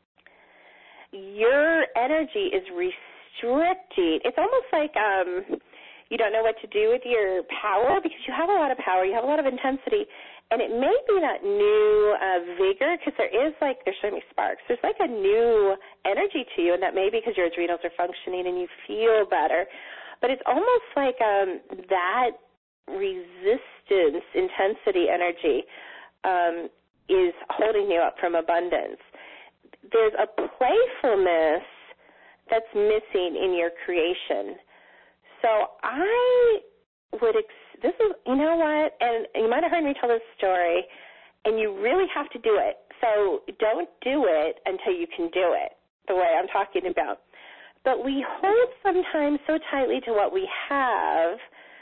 your energy is restricting. It's almost like you don't know what to do with your power, because you have a lot of power, you have a lot of intensity, and it may be that new vigor, because there's so many sparks. There's like a new energy to you, and that may be because your adrenals are functioning and you feel better. But it's almost like that resistance, intensity energy is holding you up from abundance. There's a playfulness that's missing in your creation. So I would you know what, and you might have heard me tell this story, and you really have to do it. So don't do it until you can do it, the way I'm talking about. But we hold sometimes so tightly to what we have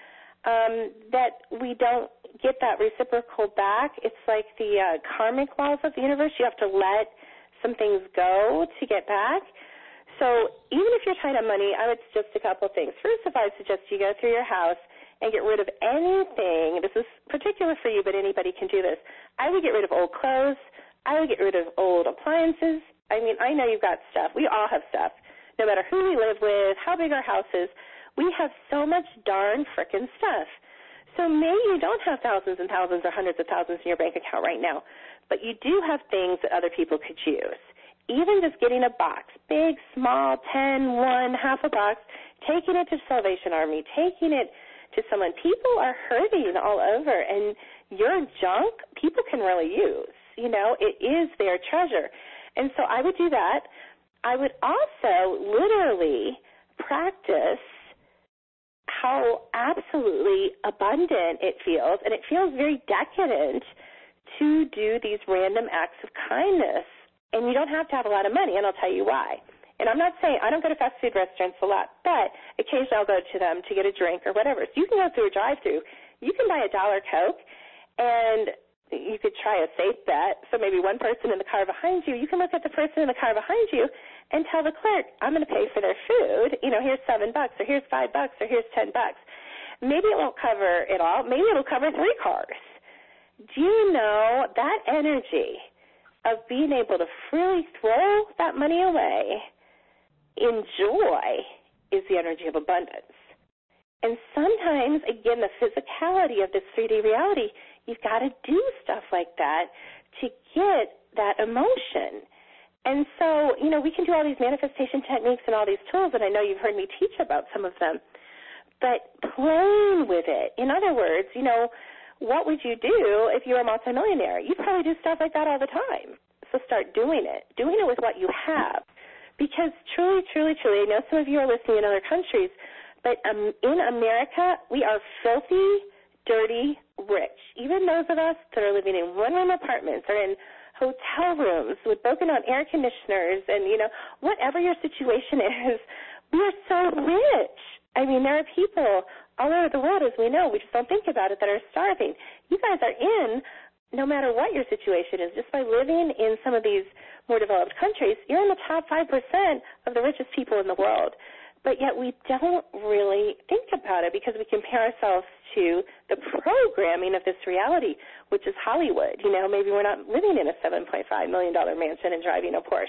that we don't get that reciprocal back. It's like the karmic laws of the universe. You have to let some things go to get back. So even if you're tight on money, I would suggest a couple things. First of all, I suggest you go through your house and get rid of anything. This is particular for you, but anybody can do this. I would get rid of old clothes. I would get rid of old appliances. I mean, I know you've got stuff. We all have stuff. No matter who we live with, how big our house is, we have so much darn frickin' stuff. So maybe you don't have thousands and thousands or hundreds of thousands in your bank account right now, but you do have things that other people could use. Even just getting a box, big, small, 10, 1, half a box, taking it to Salvation Army, taking it to someone. People are hurting all over, and your junk people can really use. It is their treasure. And so I would do that. I would also literally practice how absolutely abundant it feels, and it feels very decadent to do these random acts of kindness. And you don't have to have a lot of money, and I'll tell you why. And I'm not saying, I don't go to fast food restaurants a lot, but occasionally I'll go to them to get a drink or whatever. So you can go through a drive-thru. You can buy $1 Coke, and you could try a safe bet. So maybe one person in the car behind you, you can look at the person in the car behind you and tell the clerk, I'm going to pay for their food. Here's $7, or here's $5, or here's $10. Maybe it won't cover it all. Maybe it'll cover 3 cars. Do you know that energy of being able to freely throw that money away enjoy is the energy of abundance. And sometimes, again, the physicality of this 3D reality, you've got to do stuff like that to get that emotion. And so, we can do all these manifestation techniques and all these tools, and I know you've heard me teach about some of them, but playing with it. In other words, what would you do if you were a multimillionaire? You'd probably do stuff like that all the time. So start doing it with what you have. Because truly, truly, truly, I know some of you are listening in other countries, but in America, we are filthy, dirty, rich. Even those of us that are living in one-room apartments or in hotel rooms with broken-out air conditioners and, whatever your situation is, we are so rich. I mean, there are people all over the world, as we know, we just don't think about it, that are starving. You guys are in, no matter what your situation is, just by living in some of these more developed countries, you're in the top 5% of the richest people in the world. But yet we don't really think about it because we compare ourselves to the programming of this reality, which is Hollywood. Maybe we're not living in a $7.5 million mansion and driving a Porsche.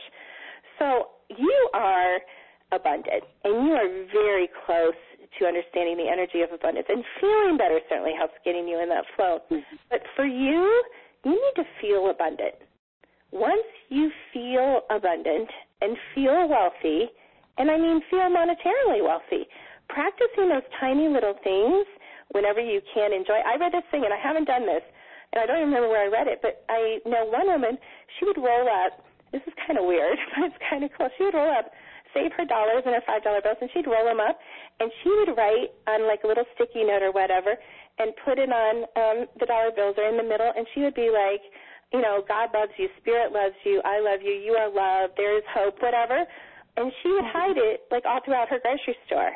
So you are abundant, and you are very close to understanding the energy of abundance. And feeling better certainly helps getting you in that flow. Mm-hmm. But for you need to feel abundant. Once you feel abundant and feel wealthy, and I mean feel monetarily wealthy, practicing those tiny little things whenever you can enjoy. I read this thing, and I haven't done this, and I don't even remember where I read it, but I know one woman, she would roll up, this is kind of weird, but it's kind of cool, she would roll up, save her dollars and her $5 bills, and she'd roll them up, and she would write on like a little sticky note or whatever and put it on the dollar bills or in the middle, and she would be like, God loves you, Spirit loves you, I love you, you are loved, there is hope, whatever. And she would hide it, like, all throughout her grocery store.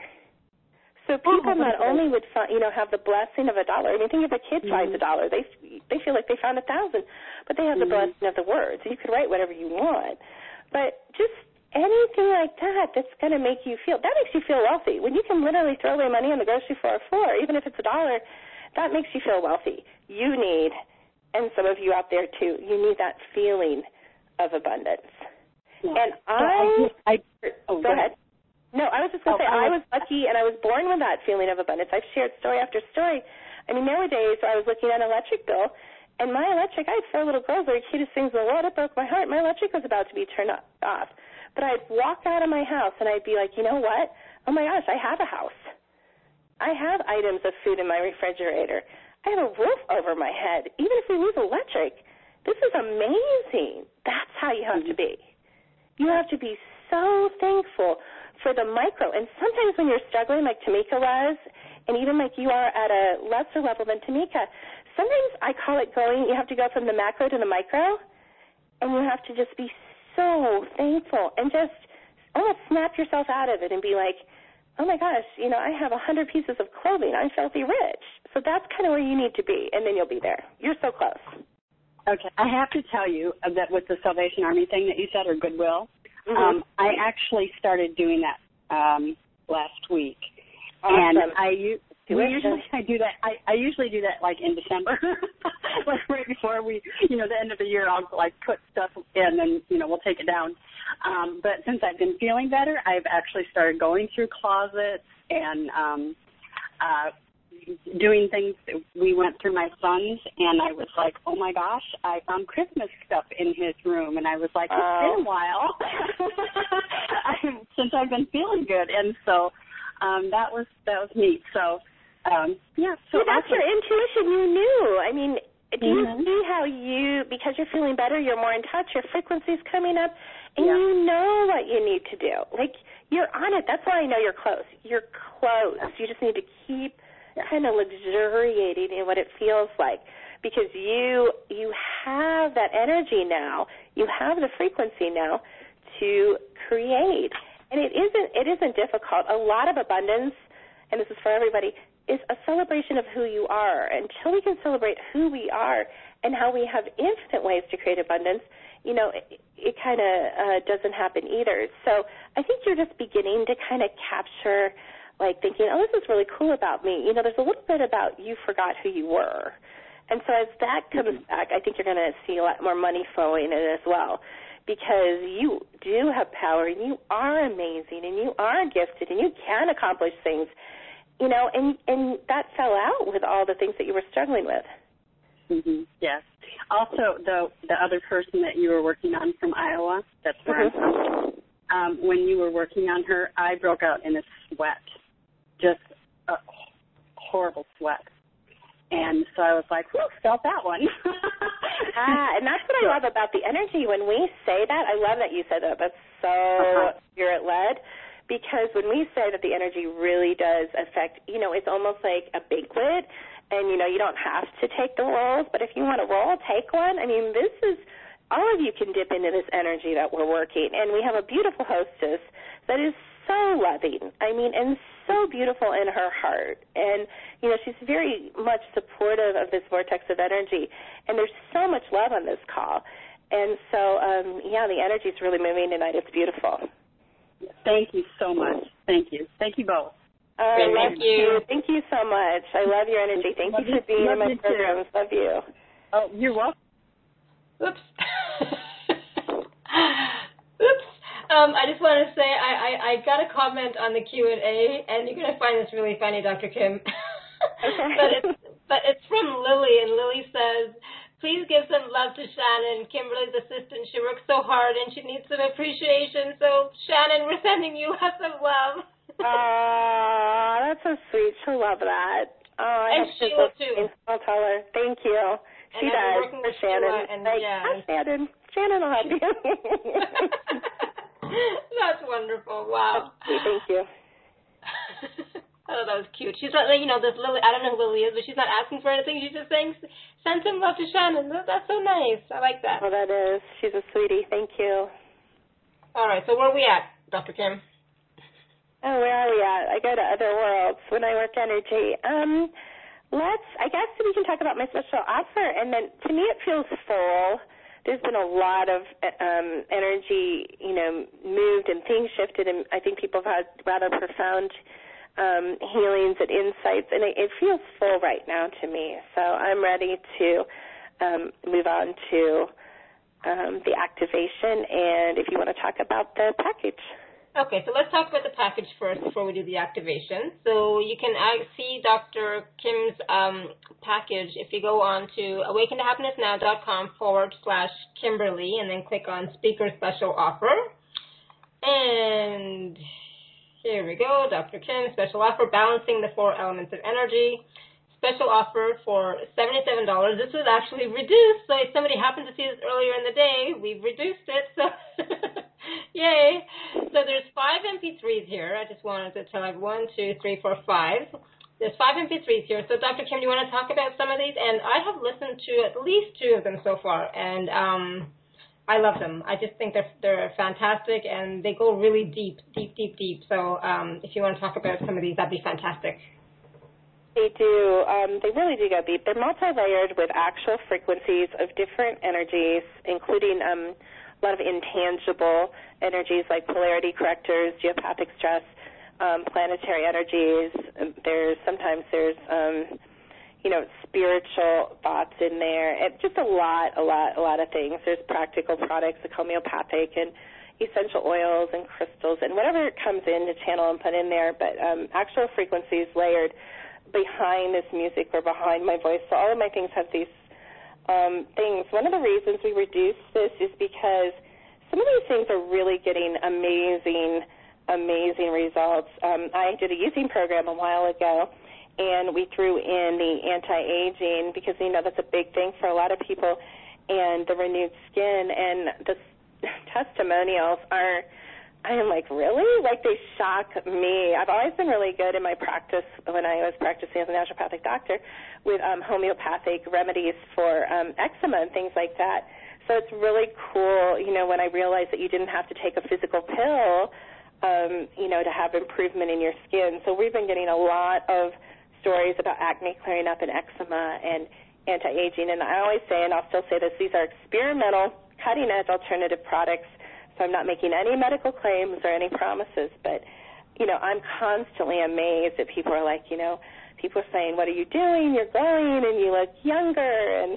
So people not only would, have the blessing of $1. I mean, think if a kid finds $1, they feel like they found 1,000, but they have the blessing of the word. So you could write whatever you want. But just anything like that that's going to make you feel, that makes you feel wealthy. When you can literally throw away money on the grocery floor, even if it's $1, that makes you feel wealthy. You need, and some of you out there too, you need that feeling of abundance. Yeah. And go ahead. No, I was just going to say, I was lucky, and I was born with that feeling of abundance. I've shared story after story. I mean, there were days where I was looking at an electric bill, and my electric, I had 4 little girls that were the cutest things in the world. It broke my heart. My electric was about to be turned off. But I'd walk out of my house, and I'd be like, you know what? Oh, my gosh, I have a house. I have items of food in my refrigerator. I have a roof over my head. Even if we lose electric, this is amazing. That's how you have to be. You have to be so thankful for the micro. And sometimes when you're struggling like Tamika was, and even like you are at a lesser level than Tamika, sometimes I call it you have to go from the macro to the micro, and you have to just be so thankful and just almost snap yourself out of it and be like, oh my gosh, I have 100 pieces of clothing. I'm filthy rich. So that's kind of where you need to be, and then you'll be there. You're so close. Okay, I have to tell you that with the Salvation Army thing that you said, or Goodwill, I actually started doing that last week. Awesome. And I do that. I usually do that like in December, like right before the end of the year. I'll like put stuff in, and we'll take it down. But since I've been feeling better, I've actually started going through closets and doing things. We went through my son's, and I was like, oh my gosh, I found Christmas stuff in his room, and I was like, it's been a while since I've been feeling good, and so that was neat. So So that's your intuition. You knew. I mean, do you see how because you're feeling better, you're more in touch, your frequency's coming up, and you know what you need to do. Like, you're on it. That's why I know you're close. You're close. You just need to keep kind of luxuriating in what it feels like, because you have that energy now. You have the frequency now to create. And it isn't difficult. A lot of abundance, and this is for everybody, is a celebration of who you are. Until we can celebrate who we are and how we have infinite ways to create abundance, it kind of doesn't happen either. So I think you're just beginning to kind of capture, like, thinking, oh, this is really cool about me. There's a little bit about you forgot who you were. And so as that comes back, I think you're going to see a lot more money flowing in as well. because you do have power, and you are amazing, and you are gifted, and you can accomplish things, and that fell out with all the things that you were struggling with. Mm-hmm. Yes. Also, the other person that you were working on from Iowa, that's where I'm from, when you were working on her, I broke out in a sweat, just a horrible sweat. And so I was like, whew, felt that one. And that's what I love about the energy. When we say that, I love that you said that. That's so spirit-led, because when we say that the energy really does affect, it's almost like a banquet, and, you don't have to take the rolls, but if you want a roll, take one. I mean, this is, all of you can dip into this energy that we're working, and we have a beautiful hostess that is so loving, and so beautiful in her heart. And, she's very much supportive of this vortex of energy. And there's so much love on this call. And so, the energy's really moving tonight. It's beautiful. Thank you so much. Thank you. Thank you both. Thank you. Thank you so much. I love your energy. Thank you for being in my programs. Love you. Oh, you're welcome. Oops. Oops. I just want to say I got a comment on the Q&A, and you're going to find this really funny, Dr. Kim. Okay. but it's from Lily, and Lily says, please give some love to Shannon, Kimberly's assistant. She works so hard, and she needs some appreciation. So, Shannon, we're sending you lots of love. That's so sweet. She'll love that. And she will, too. I'll tell her. Thank you. She does for Shannon. Hi, Shannon. Shannon will help you. That's wonderful. Wow. Thank you. Oh, that was cute. She's not, this Lily, I don't know who Lily is, but she's not asking for anything. She's just saying, send some love to Shannon. That's so nice. I like that. Oh, that is. She's a sweetie. Thank you. All right. So where are we at, Dr. Kim? Oh, where are we at? I go to other worlds when I work energy. I guess we can talk about my special offer. And then, to me, it feels full. There's been a lot of energy, moved and things shifted, and I think people have had rather profound healings and insights, and it feels full right now to me. So I'm ready to move on to the activation, and if you want to talk about the package. Okay, so let's talk about the package first before we do the activation. So you can see Dr. Kim's package if you go on to awakentohappinessnow.com/Kimberly and then click on Speaker Special Offer. And here we go, Dr. Kim, special offer, Balancing the 4 Elements of Energy. Special offer for $77. This was actually reduced, so if somebody happened to see this earlier in the day, we've reduced it, so yay. So there's 5 MP3s here. I just wanted to tell everyone, 2, 3, 4, 5. There's 5 MP3s here. So Dr. Kim, do you want to talk about some of these? And I have listened to at least 2 of them so far, and I love them. I just think they're fantastic, and they go really deep. So if you want to talk about some of these, that'd be fantastic. They do. They really do go deep. They're multi-layered with actual frequencies of different energies, including a lot of intangible energies like polarity correctors, geopathic stress, planetary energies. There's spiritual thoughts in there. Just a lot of things. There's practical products like homeopathic and essential oils and crystals and whatever comes in to channel and put in there, but actual frequencies layered behind this music or behind my voice. So all of my things have these things. One of the reasons we reduced this is because some of these things are really getting amazing results. I did a using program a while ago, and we threw in the anti-aging because, that's a big thing for a lot of people, and the renewed skin, and the testimonials are, I am like, really? Like, they shock me. I've always been really good in my practice when I was practicing as a naturopathic doctor with homeopathic remedies for eczema and things like that. So it's really cool, when I realized that you didn't have to take a physical pill, to have improvement in your skin. So we've been getting a lot of stories about acne clearing up and eczema and anti-aging. And I always say, and I'll still say this, these are experimental, cutting-edge alternative products. So I'm not making any medical claims or any promises, but, I'm constantly amazed that people are like, people are saying, what are you doing? You're glowing and you look younger. And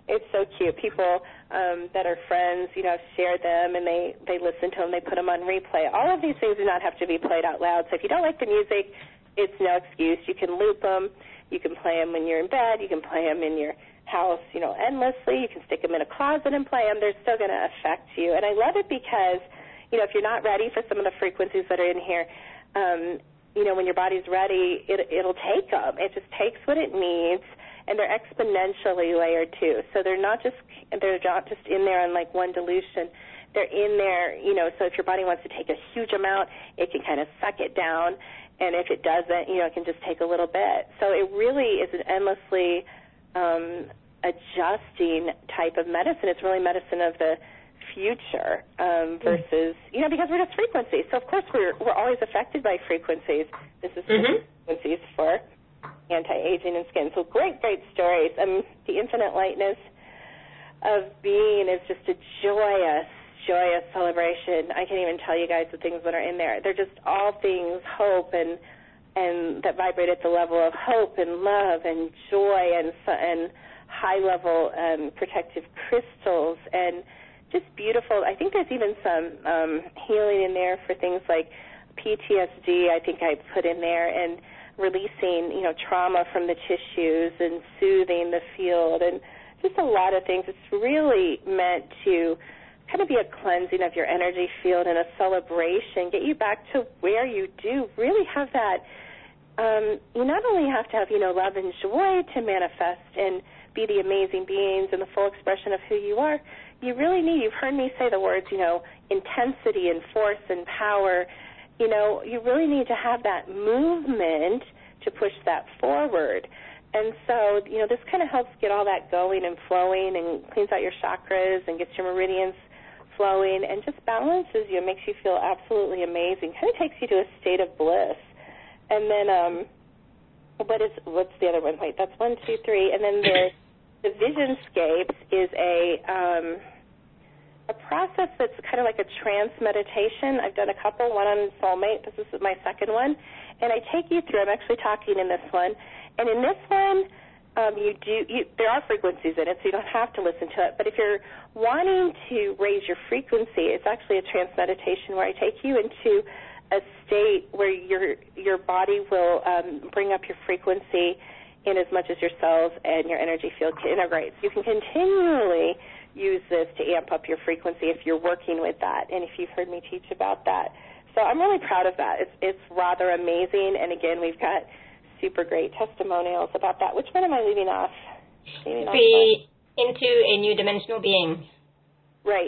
It's so cute. People that are friends, share them, and they listen to them. They put them on replay. All of these things do not have to be played out loud. So if you don't like the music, it's no excuse. You can loop them. You can play them when you're in bed. You can play them in your house, endlessly. You can stick them in a closet and play them. They're still going to affect you. And I love it because, if you're not ready for some of the frequencies that are in here, when your body's ready, it'll take them. It just takes what it needs, and they're exponentially layered too. So they're not just in there on like one dilution. They're in there, so if your body wants to take a huge amount, it can kind of suck it down, and if it doesn't, it can just take a little bit. So it really is an endlessly adjusting type of medicine. It's really medicine of the future versus, because we're just frequencies. So, of course, we're always affected by frequencies. This is frequencies for anti-aging and skin. So great stories. The infinite lightness of being is just a joyous celebration. I can't even tell you guys the things that are in there. They're just all things hope and that vibrate at the level of hope and love and joy and high-level protective crystals and just beautiful. I think there's even some healing in there for things like PTSD, I think I put in there, and releasing, trauma from the tissues and soothing the field and just a lot of things. It's really meant to kind of be a cleansing of your energy field and a celebration, get you back to where you do really have that. You not only have to have, love and joy to manifest and be the amazing beings and the full expression of who you are, you really need, you've heard me say the words, intensity and force and power. You really need to have that movement to push that forward. And so, this kind of helps get all that going and flowing and cleans out your chakras and gets your meridians flowing and just balances you and makes you feel absolutely amazing. Kind of takes you to a state of bliss. And then, what's the other one? Wait, that's 1, 2, 3. And then there's the Visionscapes is a process that's kind of like a trance meditation. I've done a couple, one on soulmate. This is my second one. And I take you through, I'm actually talking in this one. And in this one, there are frequencies in it, so you don't have to listen to it. But if you're wanting to raise your frequency, it's actually a trance meditation where I take you into a state where your body will bring up your frequency in as much as your cells and your energy field can integrate. So you can continually use this to amp up your frequency if you're working with that and if you've heard me teach about that. So I'm really proud of that. It's rather amazing. And, again, we've got super great testimonials about that. Which one am I leaving off? Be into a new dimensional being. Right.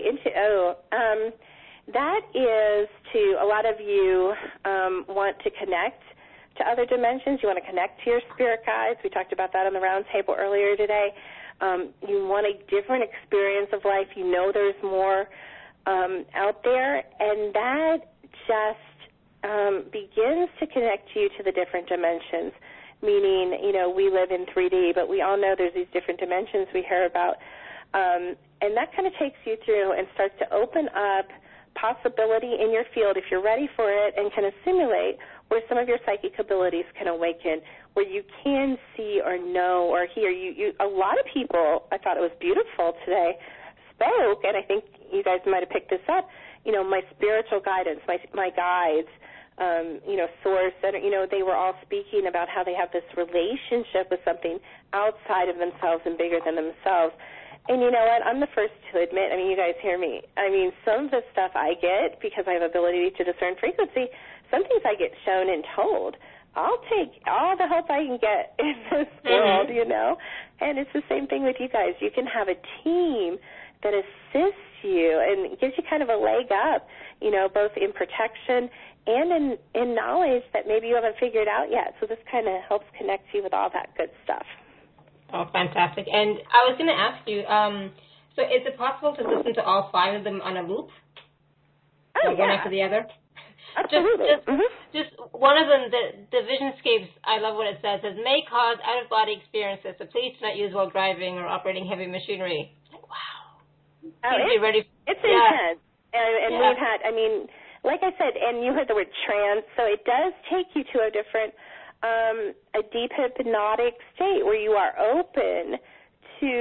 That is to a lot of you want to connect to other dimensions. You want to connect to your spirit guides. We talked about that on the round table earlier today. You want a different experience of life. There's more out there, and that just begins to connect you to the different dimensions, meaning, we live in 3D, but we all know there's these different dimensions we hear about, and that kind of takes you through and starts to open up possibility in your field if you're ready for it and can assimilate where some of your psychic abilities can awaken, where you can see or know or hear. A lot of people, I thought it was beautiful today, spoke, and I think you guys might have picked this up, my spiritual guidance, my guides, source, and, they were all speaking about how they have this relationship with something outside of themselves and bigger than themselves. And you know what? I'm the first to admit, you guys hear me. Some of the stuff I get because I have ability to discern frequency, some things I get shown and told. I'll take all the help I can get in this world, And it's the same thing with you guys. You can have a team that assists you and gives you kind of a leg up, both in protection and in knowledge that maybe you haven't figured out yet. So this kind of helps connect you with all that good stuff. Oh, fantastic. And I was going to ask you, so is it possible to listen to all 5 of them on a loop? Oh, one after the other? Absolutely. Just one of them, the Visionscapes, I love what it says. It may cause out-of-body experiences, so please do not use while driving or operating heavy machinery. Wow. It's intense. And we've had, like I said, and you heard the word trance, so it does take you to a different, a deep hypnotic state where you are open to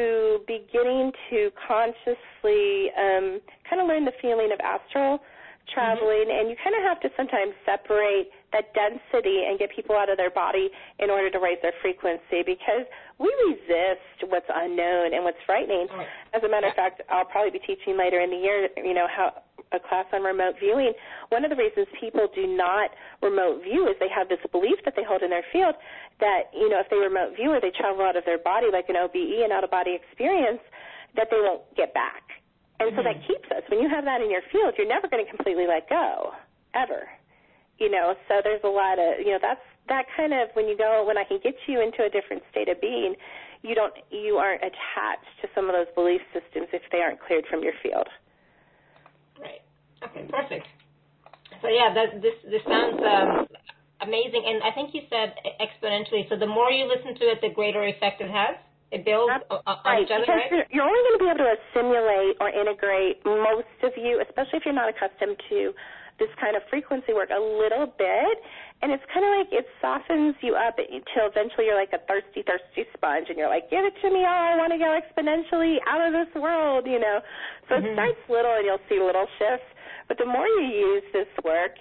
beginning to consciously kind of learn the feeling of astral traveling, and you kind of have to sometimes separate that density and get people out of their body in order to raise their frequency, because we resist what's unknown and what's frightening. As a matter of fact, I'll probably be teaching later in the year, how a class on remote viewing. One of the reasons people do not remote view is they have this belief that they hold in their field that, if they remote view or they travel out of their body like an OBE, an out-of-body experience, that they won't get back. And so that keeps us. When you have that in your field, you're never going to completely let go, ever. So there's a lot of, that's that kind of, when I can get you into a different state of being, you aren't attached to some of those belief systems if they aren't cleared from your field. Right. Okay, perfect. So, this sounds amazing. And I think you said exponentially. So the more you listen to it, the greater effect it has? It builds on each other, right? You're only going to be able to assimilate or integrate most of you, especially if you're not accustomed to this kind of frequency work, a little bit. And it's kind of like it softens you up until eventually you're like a thirsty, thirsty sponge, and you're like, give it to me all. I want to go exponentially out of this world, So it starts little, and you'll see little shifts. But the more you use this work,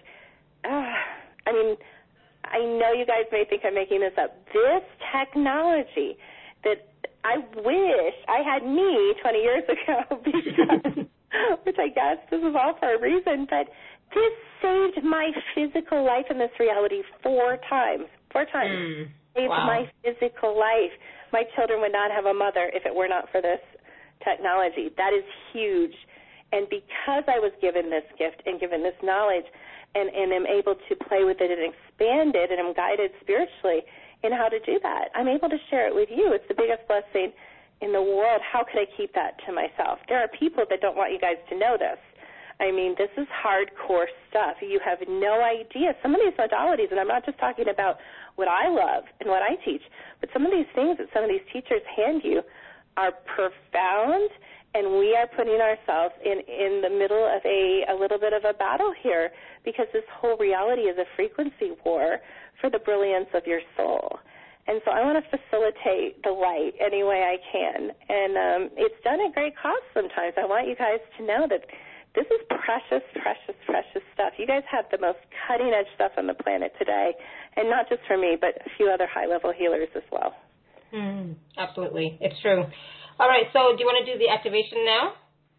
I know you guys may think I'm making this up. This technology that I wish I had me 20 years ago, because, which I guess this is all for a reason, but this saved my physical life in this reality 4 times. 4 times. Saved my physical life. My children would not have a mother if it were not for this technology. That is huge. And because I was given this gift and given this knowledge and am able to play with it and expand it, and am guided spiritually in how to do that, I'm able to share it with you. It's the biggest blessing in the world. How could I keep that to myself? There are people that don't want you guys to know this. This is hardcore stuff. You have no idea. Some of these modalities, and I'm not just talking about what I love and what I teach, but some of these things that some of these teachers hand you are profound, and we are putting ourselves in the middle of a little bit of a battle here, because this whole reality is a frequency war for the brilliance of your soul. And so I want to facilitate the light any way I can. And it's done at great cost sometimes. I want you guys to know that this is precious, precious, precious stuff. You guys have the most cutting-edge stuff on the planet today, and not just for me, but a few other high-level healers as well. Absolutely. It's true. All right, so do you want to do the activation now?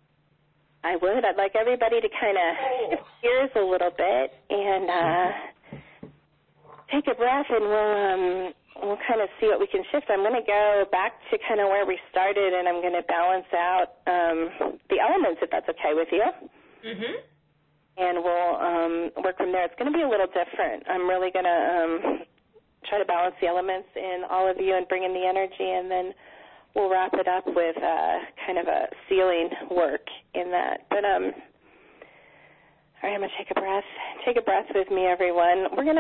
I would. I'd like everybody to kind of shift gears a little bit and take a breath, and we'll kind of see what we can shift. I'm going to go back to kind of where we started, and I'm going to balance out the elements, if that's okay with you. And we'll work from there. It's going to be a little different. I'm really going to try to balance the elements in all of you and bring in the energy, and then we'll wrap it up with kind of a sealing work in that. But all right, I'm going to take a breath. Take a breath with me, everyone. We're going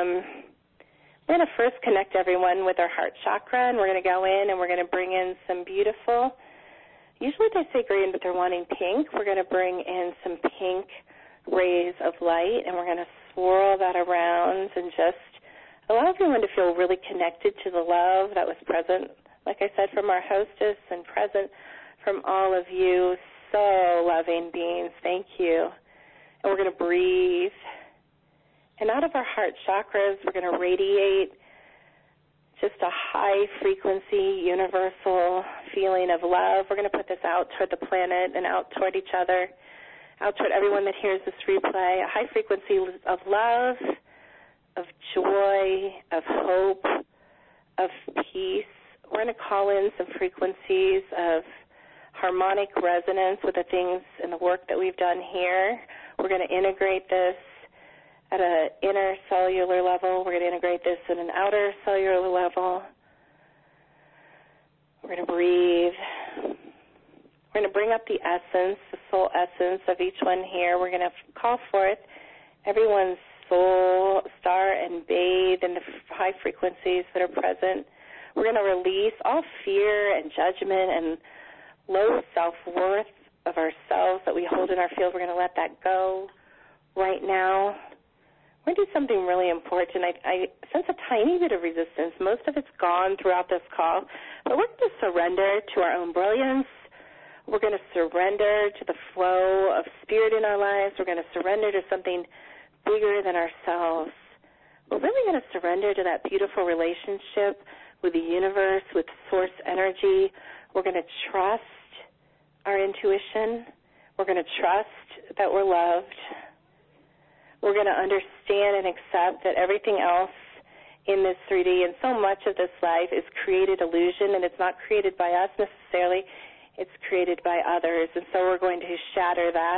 to first connect everyone with our heart chakra, and we're going to go in and we're going to bring in some beautiful, usually they say green, but they're wanting pink. We're going to bring in some pink rays of light, and we're going to swirl that around and just allow everyone to feel really connected to the love that was present, like I said, from our hostess, and present from all of you. So loving beings, thank you. And we're going to breathe. And out of our heart chakras, we're going to radiate just a high-frequency, universal feeling of love. We're going to put this out toward the planet and out toward each other, out toward everyone that hears this replay, a high frequency of love, of joy, of hope, of peace. We're going to call in some frequencies of harmonic resonance with the things and the work that we've done here. We're going to integrate this at an inner cellular level. We're going to integrate this at an outer cellular level. We're going to breathe. We're going to bring up the essence, the soul essence of each one here. We're going to call forth everyone's soul star and bathe in the high frequencies that are present. We're going to release all fear and judgment and low self-worth of ourselves that we hold in our field. We're going to let that go right now. we're going to do something really important. I sense a tiny bit of resistance. Most of it's gone throughout this call, but we're going to surrender to our own brilliance. We're going to surrender to the flow of spirit in our lives. We're going to surrender to something bigger than ourselves. We're really going to surrender to that beautiful relationship with the universe, with source energy. We're going to trust our intuition. We're going to trust that we're loved. We're going to understand and accept that everything else in this 3D and so much of this life is created illusion, and it's not created by us necessarily. It's created by others, and so we're going to shatter that.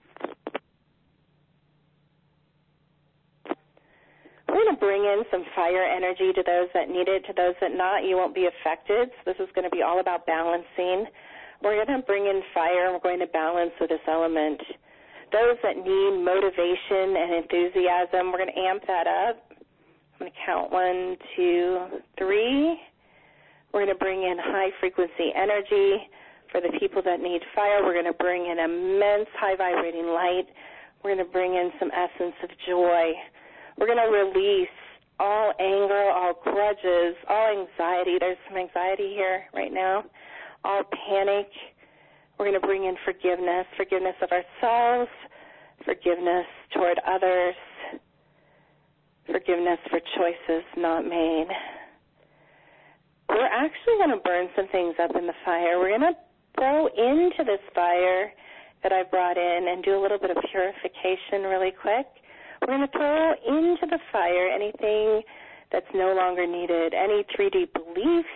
We're going to bring in some fire energy to those that need it. To those that not, you won't be affected. So this is going to be all about balancing. We're going to bring in fire, and we're going to balance with this element. Those that need motivation and enthusiasm, we're going to amp that up. I'm going to count 1, 2, 3. We're going to bring in high-frequency energy. For the people that need fire, we're going to bring in immense high-vibrating light. We're going to bring in some essence of joy. We're going to release all anger, all grudges, all anxiety. There's some anxiety here right now. All panic. We're going to bring in forgiveness of ourselves, forgiveness toward others, forgiveness for choices not made. We're actually going to burn some things up in the fire. We're going to throw into this fire that I brought in and do a little bit of purification really quick. We're going to throw into the fire anything that's no longer needed, any 3D beliefs,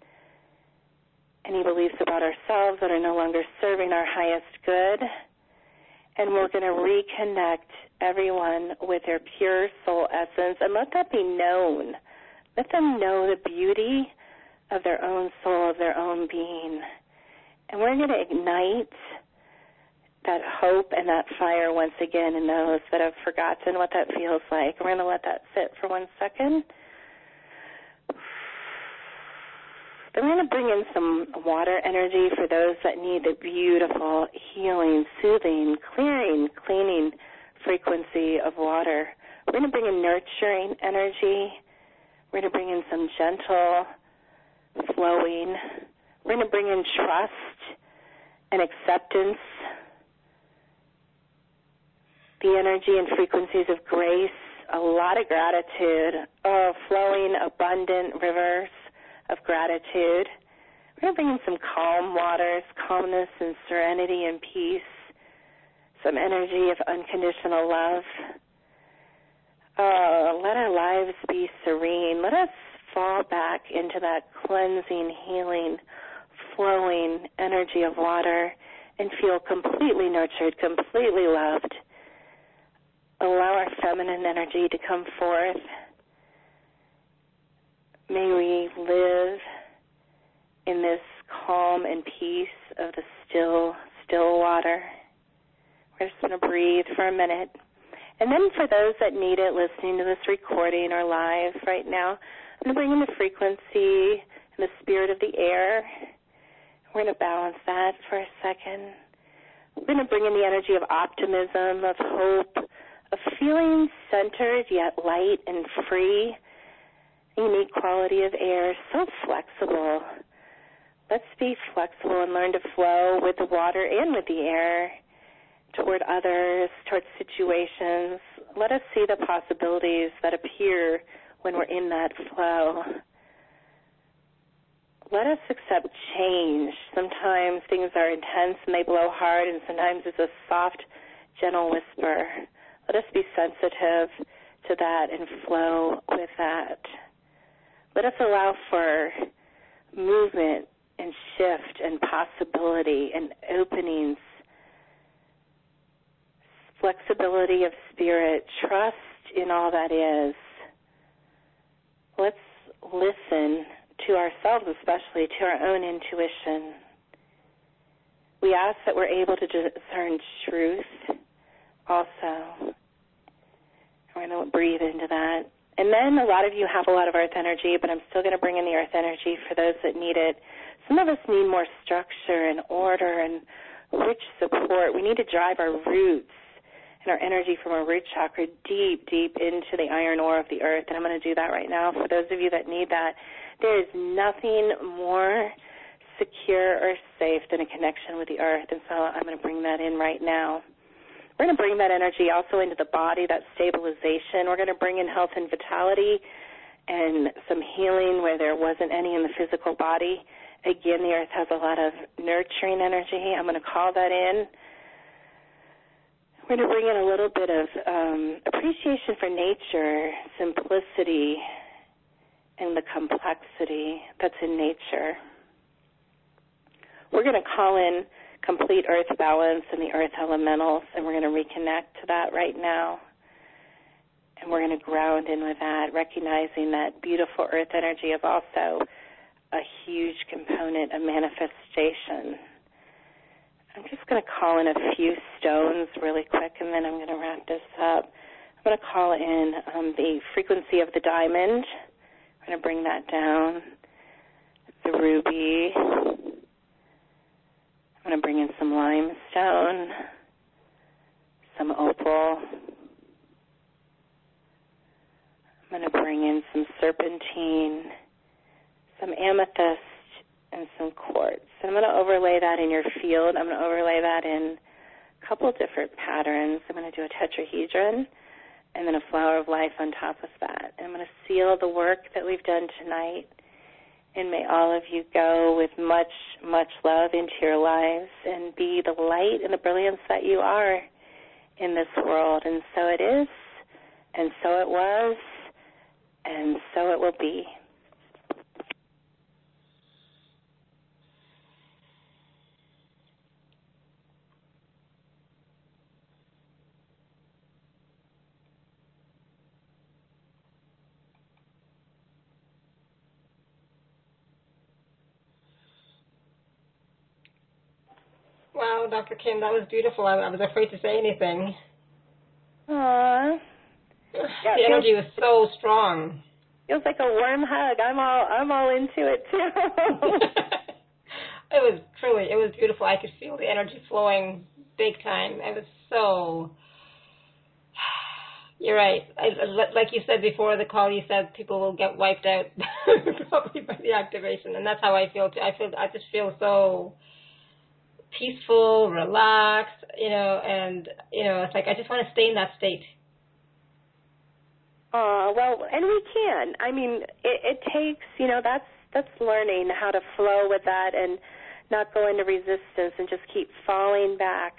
any beliefs about ourselves that are no longer serving our highest good, and we're going to reconnect everyone with their pure soul essence and let that be known. Let them know the beauty of their own soul, of their own being. And we're going to ignite that hope and that fire once again in those that have forgotten what that feels like. We're going to let that sit for 1 second. Then we're going to bring in some water energy for those that need the beautiful, healing, soothing, clearing, cleaning frequency of water. We're going to bring in nurturing energy. We're going to bring in some gentle flowing. We're going to bring in trust and acceptance, the energy and frequencies of grace, a lot of gratitude, flowing, abundant rivers of gratitude. We're going to bring in some calm waters, calmness and serenity and peace, some energy of unconditional love. Let our lives be serene. Let us fall back into that cleansing, healing, flowing energy of water and feel completely nurtured, completely loved. Allow our feminine energy to come forth. May we live in this calm and peace of the still water. We're just going to breathe for a minute. And then for those that need it, listening to this recording or live right now, I'm going to bring in the frequency and the spirit of the air. We're going to balance that for a second. We're going to bring in the energy of optimism, of hope, of feeling centered yet light and free. A unique quality of air, so flexible. Let's be flexible and learn to flow with the water and with the air toward others, toward situations. Let us see the possibilities that appear when we're in that flow. Let us accept change. Sometimes things are intense and they blow hard, and sometimes it's a soft, gentle whisper. Let us be sensitive to that and flow with that. Let us allow for movement and shift and possibility and openings, flexibility of spirit, trust in all that is. Let's listen to ourselves, especially to our own intuition. We ask that we're able to discern truth also. We're going to breathe into that. And then a lot of you have a lot of earth energy, but I'm still going to bring in the earth energy for those that need it. Some of us need more structure and order and rich support. We need to drive our roots and our energy from our root chakra deep, deep into the iron ore of the earth. And I'm going to do that right now. For those of you that need that, there is nothing more secure or safe than a connection with the earth. And so I'm going to bring that in right now. We're going to bring that energy also into the body, that stabilization. We're going to bring in health and vitality and some healing where there wasn't any in the physical body. Again, the earth has a lot of nurturing energy. I'm going to call that in. We're going to bring in a little bit of appreciation for nature, simplicity, and the complexity that's in nature. We're going to call in complete earth balance and the earth elementals, and we're going to reconnect to that right now. And we're going to ground in with that, recognizing that beautiful earth energy is also a huge component of manifestation. I'm just going to call in a few stones really quick, and then I'm going to wrap this up. I'm going to call in the frequency of the diamond. I'm going to bring that down. The ruby. I'm going to bring in some limestone, some opal. I'm going to bring in some serpentine, some amethyst, and some quartz. And I'm going to overlay that in your field. I'm going to overlay that in a couple of different patterns. I'm going to do a tetrahedron and then a flower of life on top of that. And I'm going to seal the work that we've done tonight. And may all of you go with much, much love into your lives and be the light and the brilliance that you are in this world. And so it is, and so it was, and so it will be. Wow, Dr. Kim, that was beautiful. I was afraid to say anything. Aww. Yeah, the energy was so strong. Feels like a warm hug. I'm all into it too. It was beautiful. I could feel the energy flowing big time. It was so. You're right. Like you said before the call, you said people will get wiped out probably by the activation, and that's how I feel too. I just feel so peaceful, relaxed, and it's like I just want to stay in that state. Well, and we can. I mean, it takes, that's learning how to flow with that and not go into resistance and just keep falling back,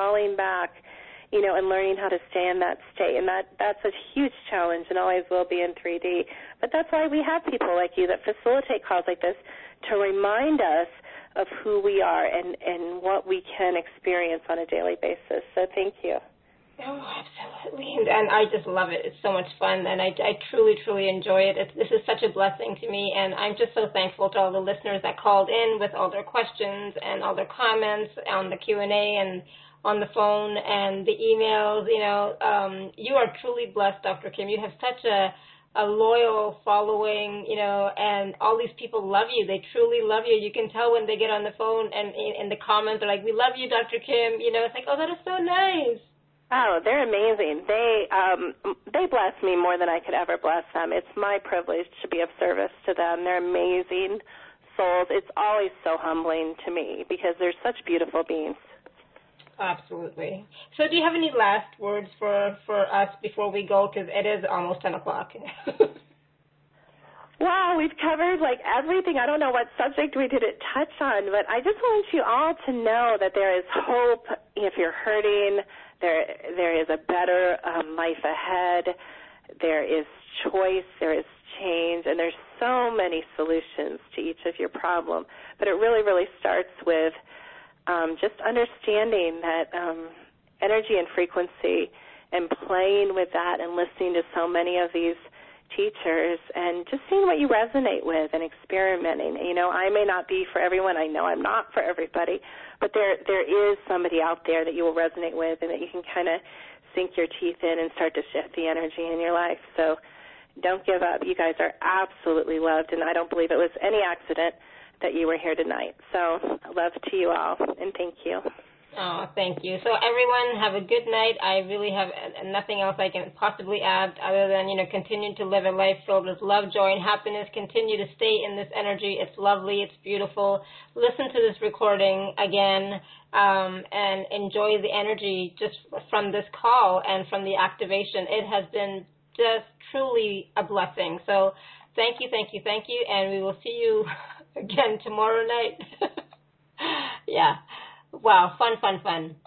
and learning how to stay in that state. And that's a huge challenge and always will be in 3D. But that's why we have people like you that facilitate calls like this to remind us of who we are and what we can experience on a daily basis. So thank you. Oh, absolutely. And I just love it. It's so much fun, and I truly, truly enjoy it. This is such a blessing to me, and I'm just so thankful to all the listeners that called in with all their questions and all their comments on the Q&A and on the phone and the emails. You are truly blessed, Dr. Kim. You have such a loyal following, and all these people love you. They truly love you. You can tell when they get on the phone and in the comments they're like, "We love you, Dr. Kim." It's like, oh, that is so nice. Oh, they're amazing. They bless me more than I could ever bless them. It's my privilege to be of service to them. They're amazing souls. It's always so humbling to me because they're such beautiful beings. Absolutely. So do you have any last words for us before we go? Because it is almost 10 o'clock. Wow, we've covered everything. I don't know what subject we didn't touch on, but I just want you all to know that there is hope if you're hurting. There is a better life ahead. There is choice. There is change. And there's so many solutions to each of your problems. But it really, really starts with just understanding that energy and frequency and playing with that and listening to so many of these teachers and just seeing what you resonate with and experimenting. I may not be for everyone. I know I'm not for everybody, but there is somebody out there that you will resonate with and that you can kind of sink your teeth in and start to shift the energy in your life. So don't give up. You guys are absolutely loved, and I don't believe it was any accident that you were here tonight. So love to you all, and thank you. Oh, thank you. So everyone, have a good night. I really have nothing else I can possibly add other than, continue to live a life filled with love, joy, and happiness. Continue to stay in this energy. It's lovely. It's beautiful. Listen to this recording again and enjoy the energy just from this call and from the activation. It has been just truly a blessing. So thank you, thank you, thank you, and we will see you again tomorrow night. Yeah. Wow, fun, fun, fun.